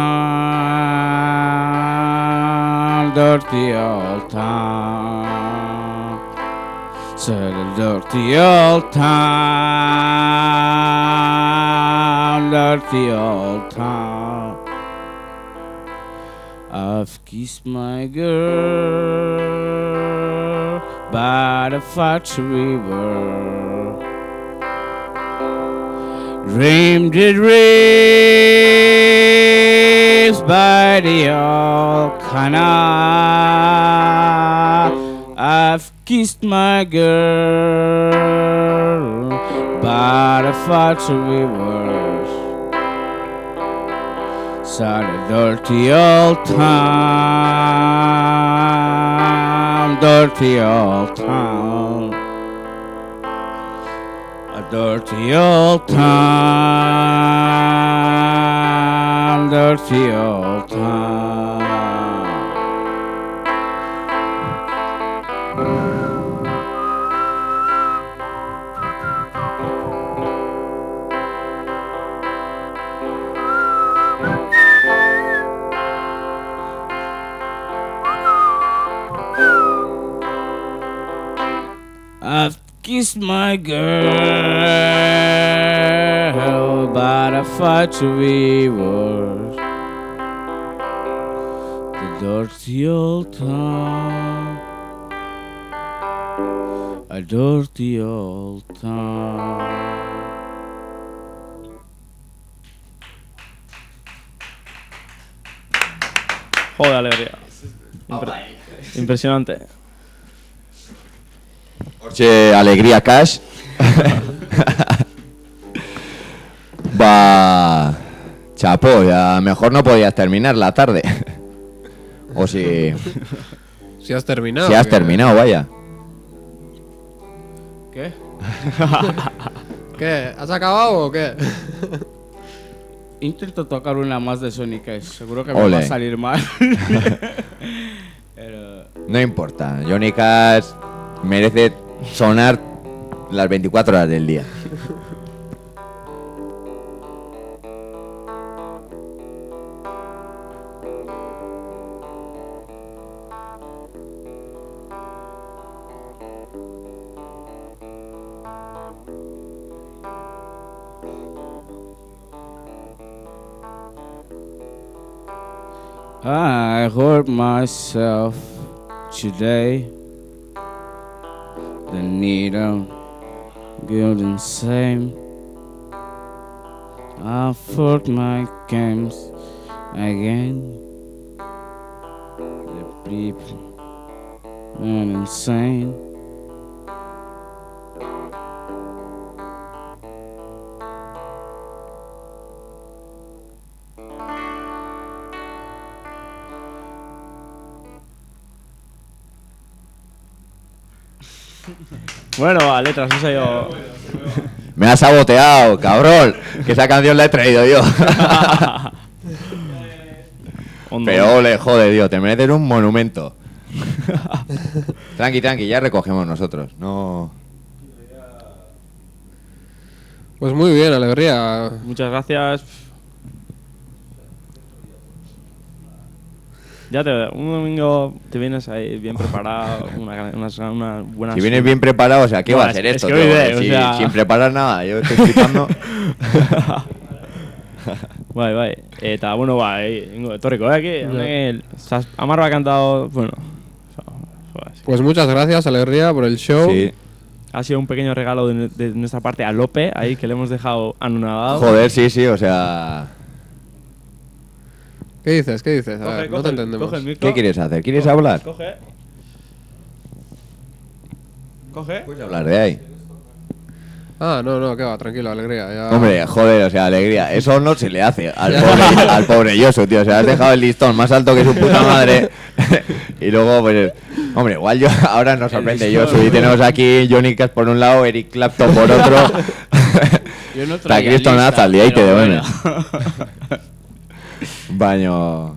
town, dirty old town. Said a dirty old town, dirty old town. I've kissed my girl by the factory world. Dreamed the dreams by the old canal. I've kissed my girl by the factory world. Saw the dirty old town, dirty old town. A dirty old town, dirty old town. I've kissed my girl by the factory wars. The dirty old town, a dirty old town. Joder, alegría. Impre- impresionante. Hortxe, alegría cash. Va, chapo, ya mejor no podías terminar la tarde. O si, Si has terminado. si has que- terminado, vaya. ¿Qué? ¿Qué? ¿Has acabado o qué? Intento tocar una más de Sonic Cash, seguro que me Ole. va a salir mal. Pero No importa, Johnny Cash merece sonar las veinticuatro horas del día. I hurt myself today the needle, good and same. I fought my games again. The people are insane. Bueno, va, letras, eso yo. Me has saboteado, cabrón. Que esa canción la he traído yo. Pero ole, joder, tío, te mereces un monumento. Tranqui, tranqui, ya recogemos nosotros. No. Pues muy bien, Alegría. Muchas gracias. Ya te un domingo te vienes ahí bien preparado, una, una, una buena... Si vienes bien preparado, o sea, ¿qué no, va a hacer es, esto? Es tío? que hoy de, si, o sea... Sin preparar nada, yo estoy flipando. Bai, bai. Eta, bueno, bai, ingo, etorriko, eh, aquí. Amar ha cantado, bueno... Pues muchas gracias, Alegría, por el show. Sí. Ha sido un pequeño regalo de, de nuestra parte a Lope, ahí, que le hemos dejado anonadado. Joder, sí, sí, o sea... ¿Qué dices? ¿Qué dices? A Coge, ver, coge, no te entendemos. coge el micro. ¿Qué quieres hacer? ¿Quieres coge, hablar? Coge. Coge. Puedes hablar de ahí. Ah, no, no, que va, tranquilo, Alegría. Ya... Hombre, joder, o sea, Alegría. Eso no se le hace al pobre, al pobre Yosu, tío. O sea, has dejado el listón más alto que su puta madre. Y luego, pues... Hombre, igual yo ahora nos sorprende Yosu. Y tenemos aquí Johnny Cash por un lado, Eric Clapton por otro. Yo no Está traía Cristo lista, Naza al día y te pero de bueno. Baño.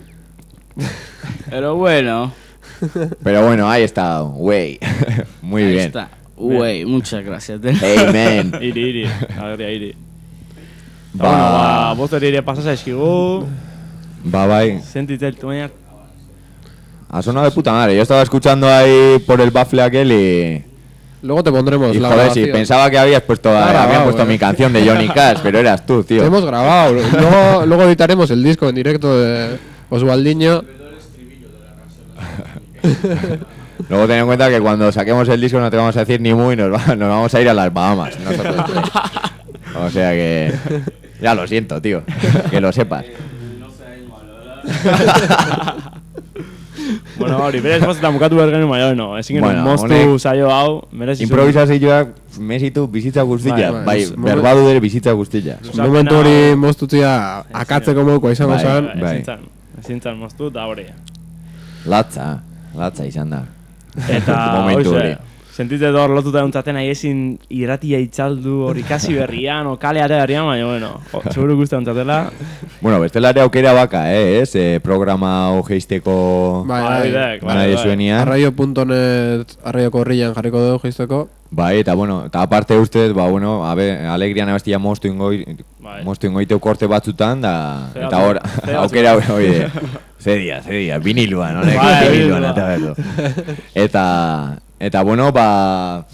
Pero bueno. Pero bueno, ahí está, güey. Muy Ahí bien. está. Güey, muchas gracias. Amen. Iri, iri. Alegria, iri. Ba. Bueno, ba, bozeri ere pasa zaizkigu. Va, bai. Sentitzen, baina... Ha sonado de puta madre. Yo estaba escuchando ahí por el baffle aquel y... Luego te pondremos Y la joder, sí, grabación. pensaba que habías puesto, Está habían grabado, puesto eh. mi canción de Johnny Cash, pero eras tú, tío. Te hemos grabado. luego, luego editaremos el disco en directo de Osvaldiño. Luego ten en cuenta que cuando saquemos el disco no te vamos a decir ni muy, nos, va- nos vamos a ir a las Bahamas. Nosotros. O sea que... Ya lo siento, tío. Que lo sepas. Bueno, hori, berez bostetan bukatu behar genuen baina, no. Ezin genuen Bueno, moztu honek- saio hau, merezi zuen. Improvisazioak mesitu bizitza guztia. Bai, Bai, bai. berbadu dere bizitza guztia. Momentu hori moztutzia akatzeko modukoa izango Bai, zen. bai. Ezin zan, ezin zan moztu eta hori. Latza, latza izan da. Eta, Momentu hori. hoxe, sentitzen hor lotuta eguntzaten nahi ezin irratia itzaldu hor ikasi berrian, o kale ate berrian, baina, bueno, o, seguro guztia eguntzatela. Bueno, bestelare aukera baka, eh, ez? Eh, programa hau geisteko Bai, Bai, bai. bai, nahi bai. zuenian. Arraio punto net arraioko horrian jarriko dugu geisteko. Bai, eta bueno, eta aparte ustez, ba, bueno, abe, alegrian abestia moztu ingoi, Bai. moztu ingoiteu korte batzutan, da, Ze eta batzu- hor, ze batzu- aukera, oide, zedia, zedia, viniluan, honek, Bai, viniluan, vinilua. eta berdu. Eta, eta bueno, ba,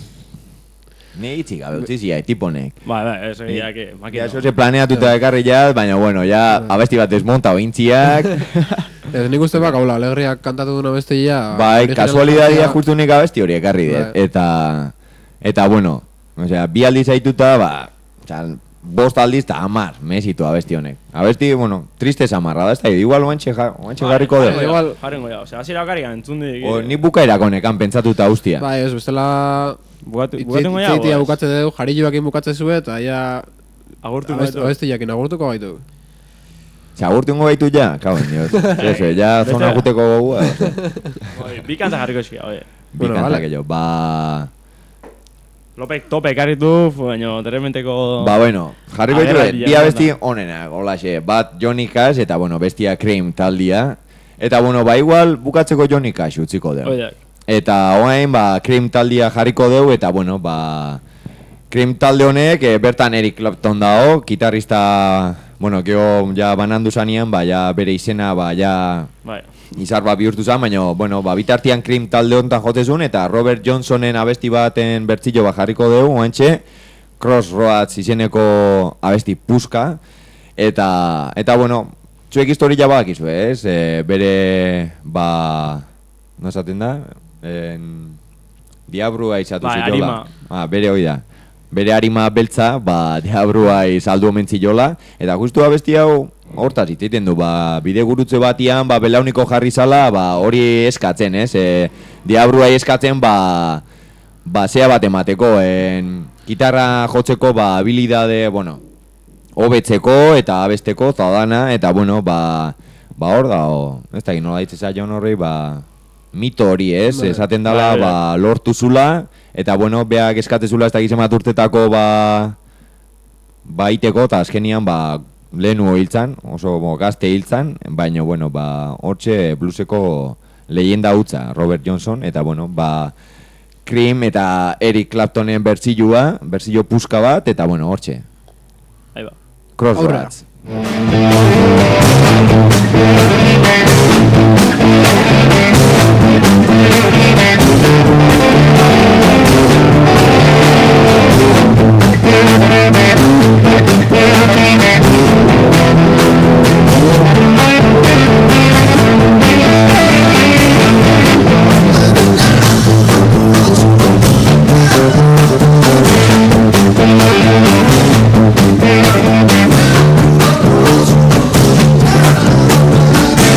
ni itxik, gabe, utzizia, tiponek. Bai, bai, ez egia, que, Ja, makina. eso se planeatuta ekarri ja, baina bueno, ja, abesti bat desmonta ointziak, Ez nik uste bak, haula, Alegriak kantatu duna bestia. bai, original kasualidadia bestia- justu nik abesti hori ekarri dut, Bai. eta, eta bueno, osea, bi aldiz aituta, ba, osea, bost aldiz eta amar, mesitu abesti honek. Abesti, bueno, triste samarra da, ez da, igual oantxe ja, oantxe garriko bai, dut. igual- Jarrengo ja, osea, hasiera okarigan entzundik. O, ni bukaerako nekan pentsatuta ustia. Bai, ez, bestela... Bukatu, bukatengo ja, Itzeitia o ez? bukatze dugu, jarilloakin bukatze zue, eta ja... Agurtu abesti- gaitu. Abestiakin agurtuko gaitu. Segurtungo gaitu ja, kauen, dios. Eso, ja, Beste- zona guteko gogua, ose. Oi, bi kanta jarriko eskia, oie. Bi Bueno, kanta vale. que yo, ba... Lopek tope ekarritu, baina terementeko... Ba, bueno, jarriko Agerra ditu, bila bi abesti da. onenak, holaxe, bat Johnny Cash eta, bueno, bestia Cream taldia. Eta, bueno, ba, igual bukatzeko Johnny Cash utziko deu. Oiak. Eta, oain, ba, Cream taldia jarriko deu, eta, bueno, ba... Cream talde honek, eh, bertan Eric Clapton dago, gitarrista, bueno, geho, ja, banandu zanean, ba, ja, bere izena, ba, ja... Bai. Izar bat bihurtu zen, baina, bueno, ba, bitartian Cream talde honetan jotezun, eta Robert Johnsonen abesti baten bertzillo bat jarriko dugu, oantxe, Crossroads izeneko abesti puska, eta, eta bueno, zuek historia badakizu, ez? E, bere, ba, no esaten da? En, diabrua izatu Bai, ziola. arima. Ah, bere hoi da. Bere harima beltza, ba, diabrua izaldu omen ziola, eta justu abesti hau hortaz ititen du, ba, bide gurutze batian, ba, belauniko jarri zala, ba, hori eskatzen, ez? E, diabrua eskatzen, ba, ba, zea bat emateko, en, gitarra jotzeko, ba, habilidade, bueno, hobetzeko eta abesteko zaudana, eta, bueno, ba, ba, hor da, o, ez da, nola ditze zaion horri, ba, mito hori, ez? Esaten dala, ba, lortu zula, eta, bueno, beak eskatzezula ez da gizemat urtetako, ba, ba, iteko, eta azkenian, ba, lehenu hiltzan, oso bo, gazte hiltzan, baina, bueno, ba, hortxe blueseko leyenda hutza, Robert Johnson, eta, bueno, ba, Cream eta Eric Claptonen berzilua, berzillo puska bat, eta, bueno, hortxe. Ahí va. Crossroads. Thank you.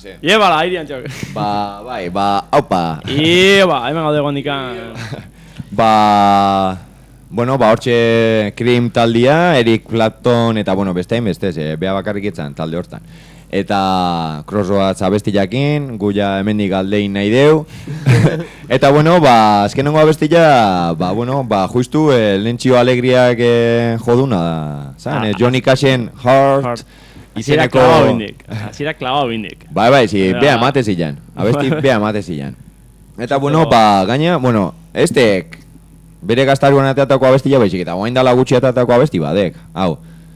ze. Iebala, irian txok. Ba, bai, ba, haupa. Ieba, hemen gaude gondikan. Ba, bueno, ba, hortxe Cream taldia, Eric Clapton eta, bueno, beste hain bestez, e, bea bakarrik itzan talde hortan. Eta Crossroads abestillakin, guia hemendik aldein nahi deu. Eta, bueno, ba, azkenengo abestilla, ba, bueno, ba, justu, e, lentxio alegriak e, joduna da, zan, Ah, e, Johnny Cashen Heart, Heart. Azira izeneko... klabau bindik. Azira klabau bindik. Bai, bai, si, Bai. bea emate zilan. Abesti bea emate zilan. Eta, bueno, ba, gaina, bueno, estek bere gaztaruan ateatako abestia baizik, eta guain dala gutxi ateatako abesti badek, hau.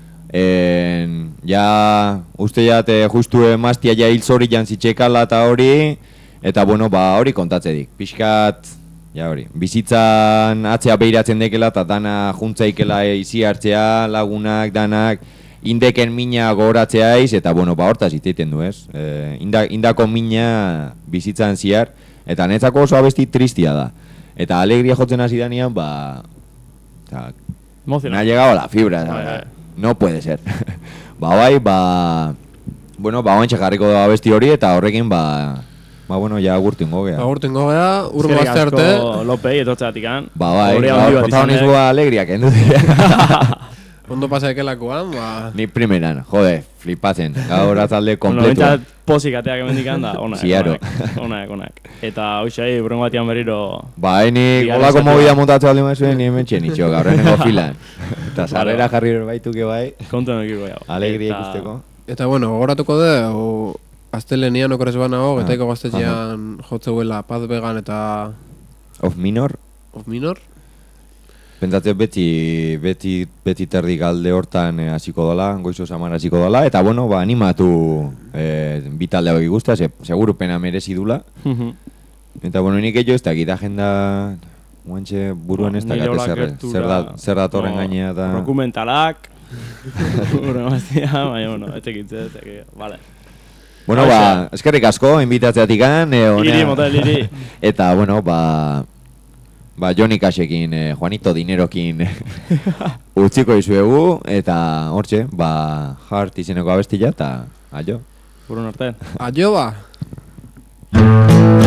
En, ja, uste jate justu emaztia ja hil zori jantzitxekala eta hori, eta, bueno, ba, hori kontatzedik. Pixkat, ja hori, bizitzan atzea behiratzen dekela, eta dana juntzaikela izi hartzea, lagunak, danak, indeken mina gogoratzea iz, eta, bueno, ba, hortaz iteiten du, ez? E, inda, indako mina bizitzan ziar, eta netzako oso abesti tristia da. Eta alegria jotzen hasi danean, ba... Ta, me ha llegado la fibra, Bai, bai. no puede ser. Ba, bai, ba... Bueno, ba, oantxe jarriko da abesti hori, eta horrekin, ba... Ba, bueno, ja gurtingo gea. Agurtengo gea, urgo Eskerrik azte arte. asko Lopei, etortzeatik. Ba, bai, Orea gaur handi bat izan protagonismoa alegriak, endu dira. Ondo pasa ekelakoan, ba... Ni primeran, jode, flipatzen. Gaur atzalde Bueno, kompletua. bentsat pozik ateak emendikan da, onak, Ziaro. onak, onak, onak. Eta hoxai, burengo batean berriro... Ba, ni Bigarren holako zatia. movida montatu aldi mazuen, ni hemen txenitxo, gaurreneko filan. Eta sarrera jarri baituke bai, Kontu nekiko jau. alegria Eta- ikusteko. Eta bueno, gogoratuko de, o... Aztelenian okorez banago, Ah, getaiko gaztetxean jotzeuela Paz Vegan eta Of Minor, Of Minor. pentsatze beti, beti, beti terdik alde hortan eh, hasiko dola, goizo samar hasiko dola, eta bueno, ba, animatu eh, bitalde hori guztia, se, seguru pena merezi dula. Mhm. Eta bueno, nik egio ez dakit agenda guantxe buruan ez Nire dakate olak zer, gertura, zer, da, zer datorren no, gainea eta... Dokumentalak, burengo batean, baina, bueno, etekitze, eteke, vale. Bueno, ba, eskerrik asko, inbitatzeatikan, e, Iri, motel, iri. Eta, bueno, ba... Ba, Johnny Cashekin, eh, Juanito Dinerokin utziko izuegu, eta hortxe, ba, Heart izeneko abestila, eta aio. Burun arte. Aio ba!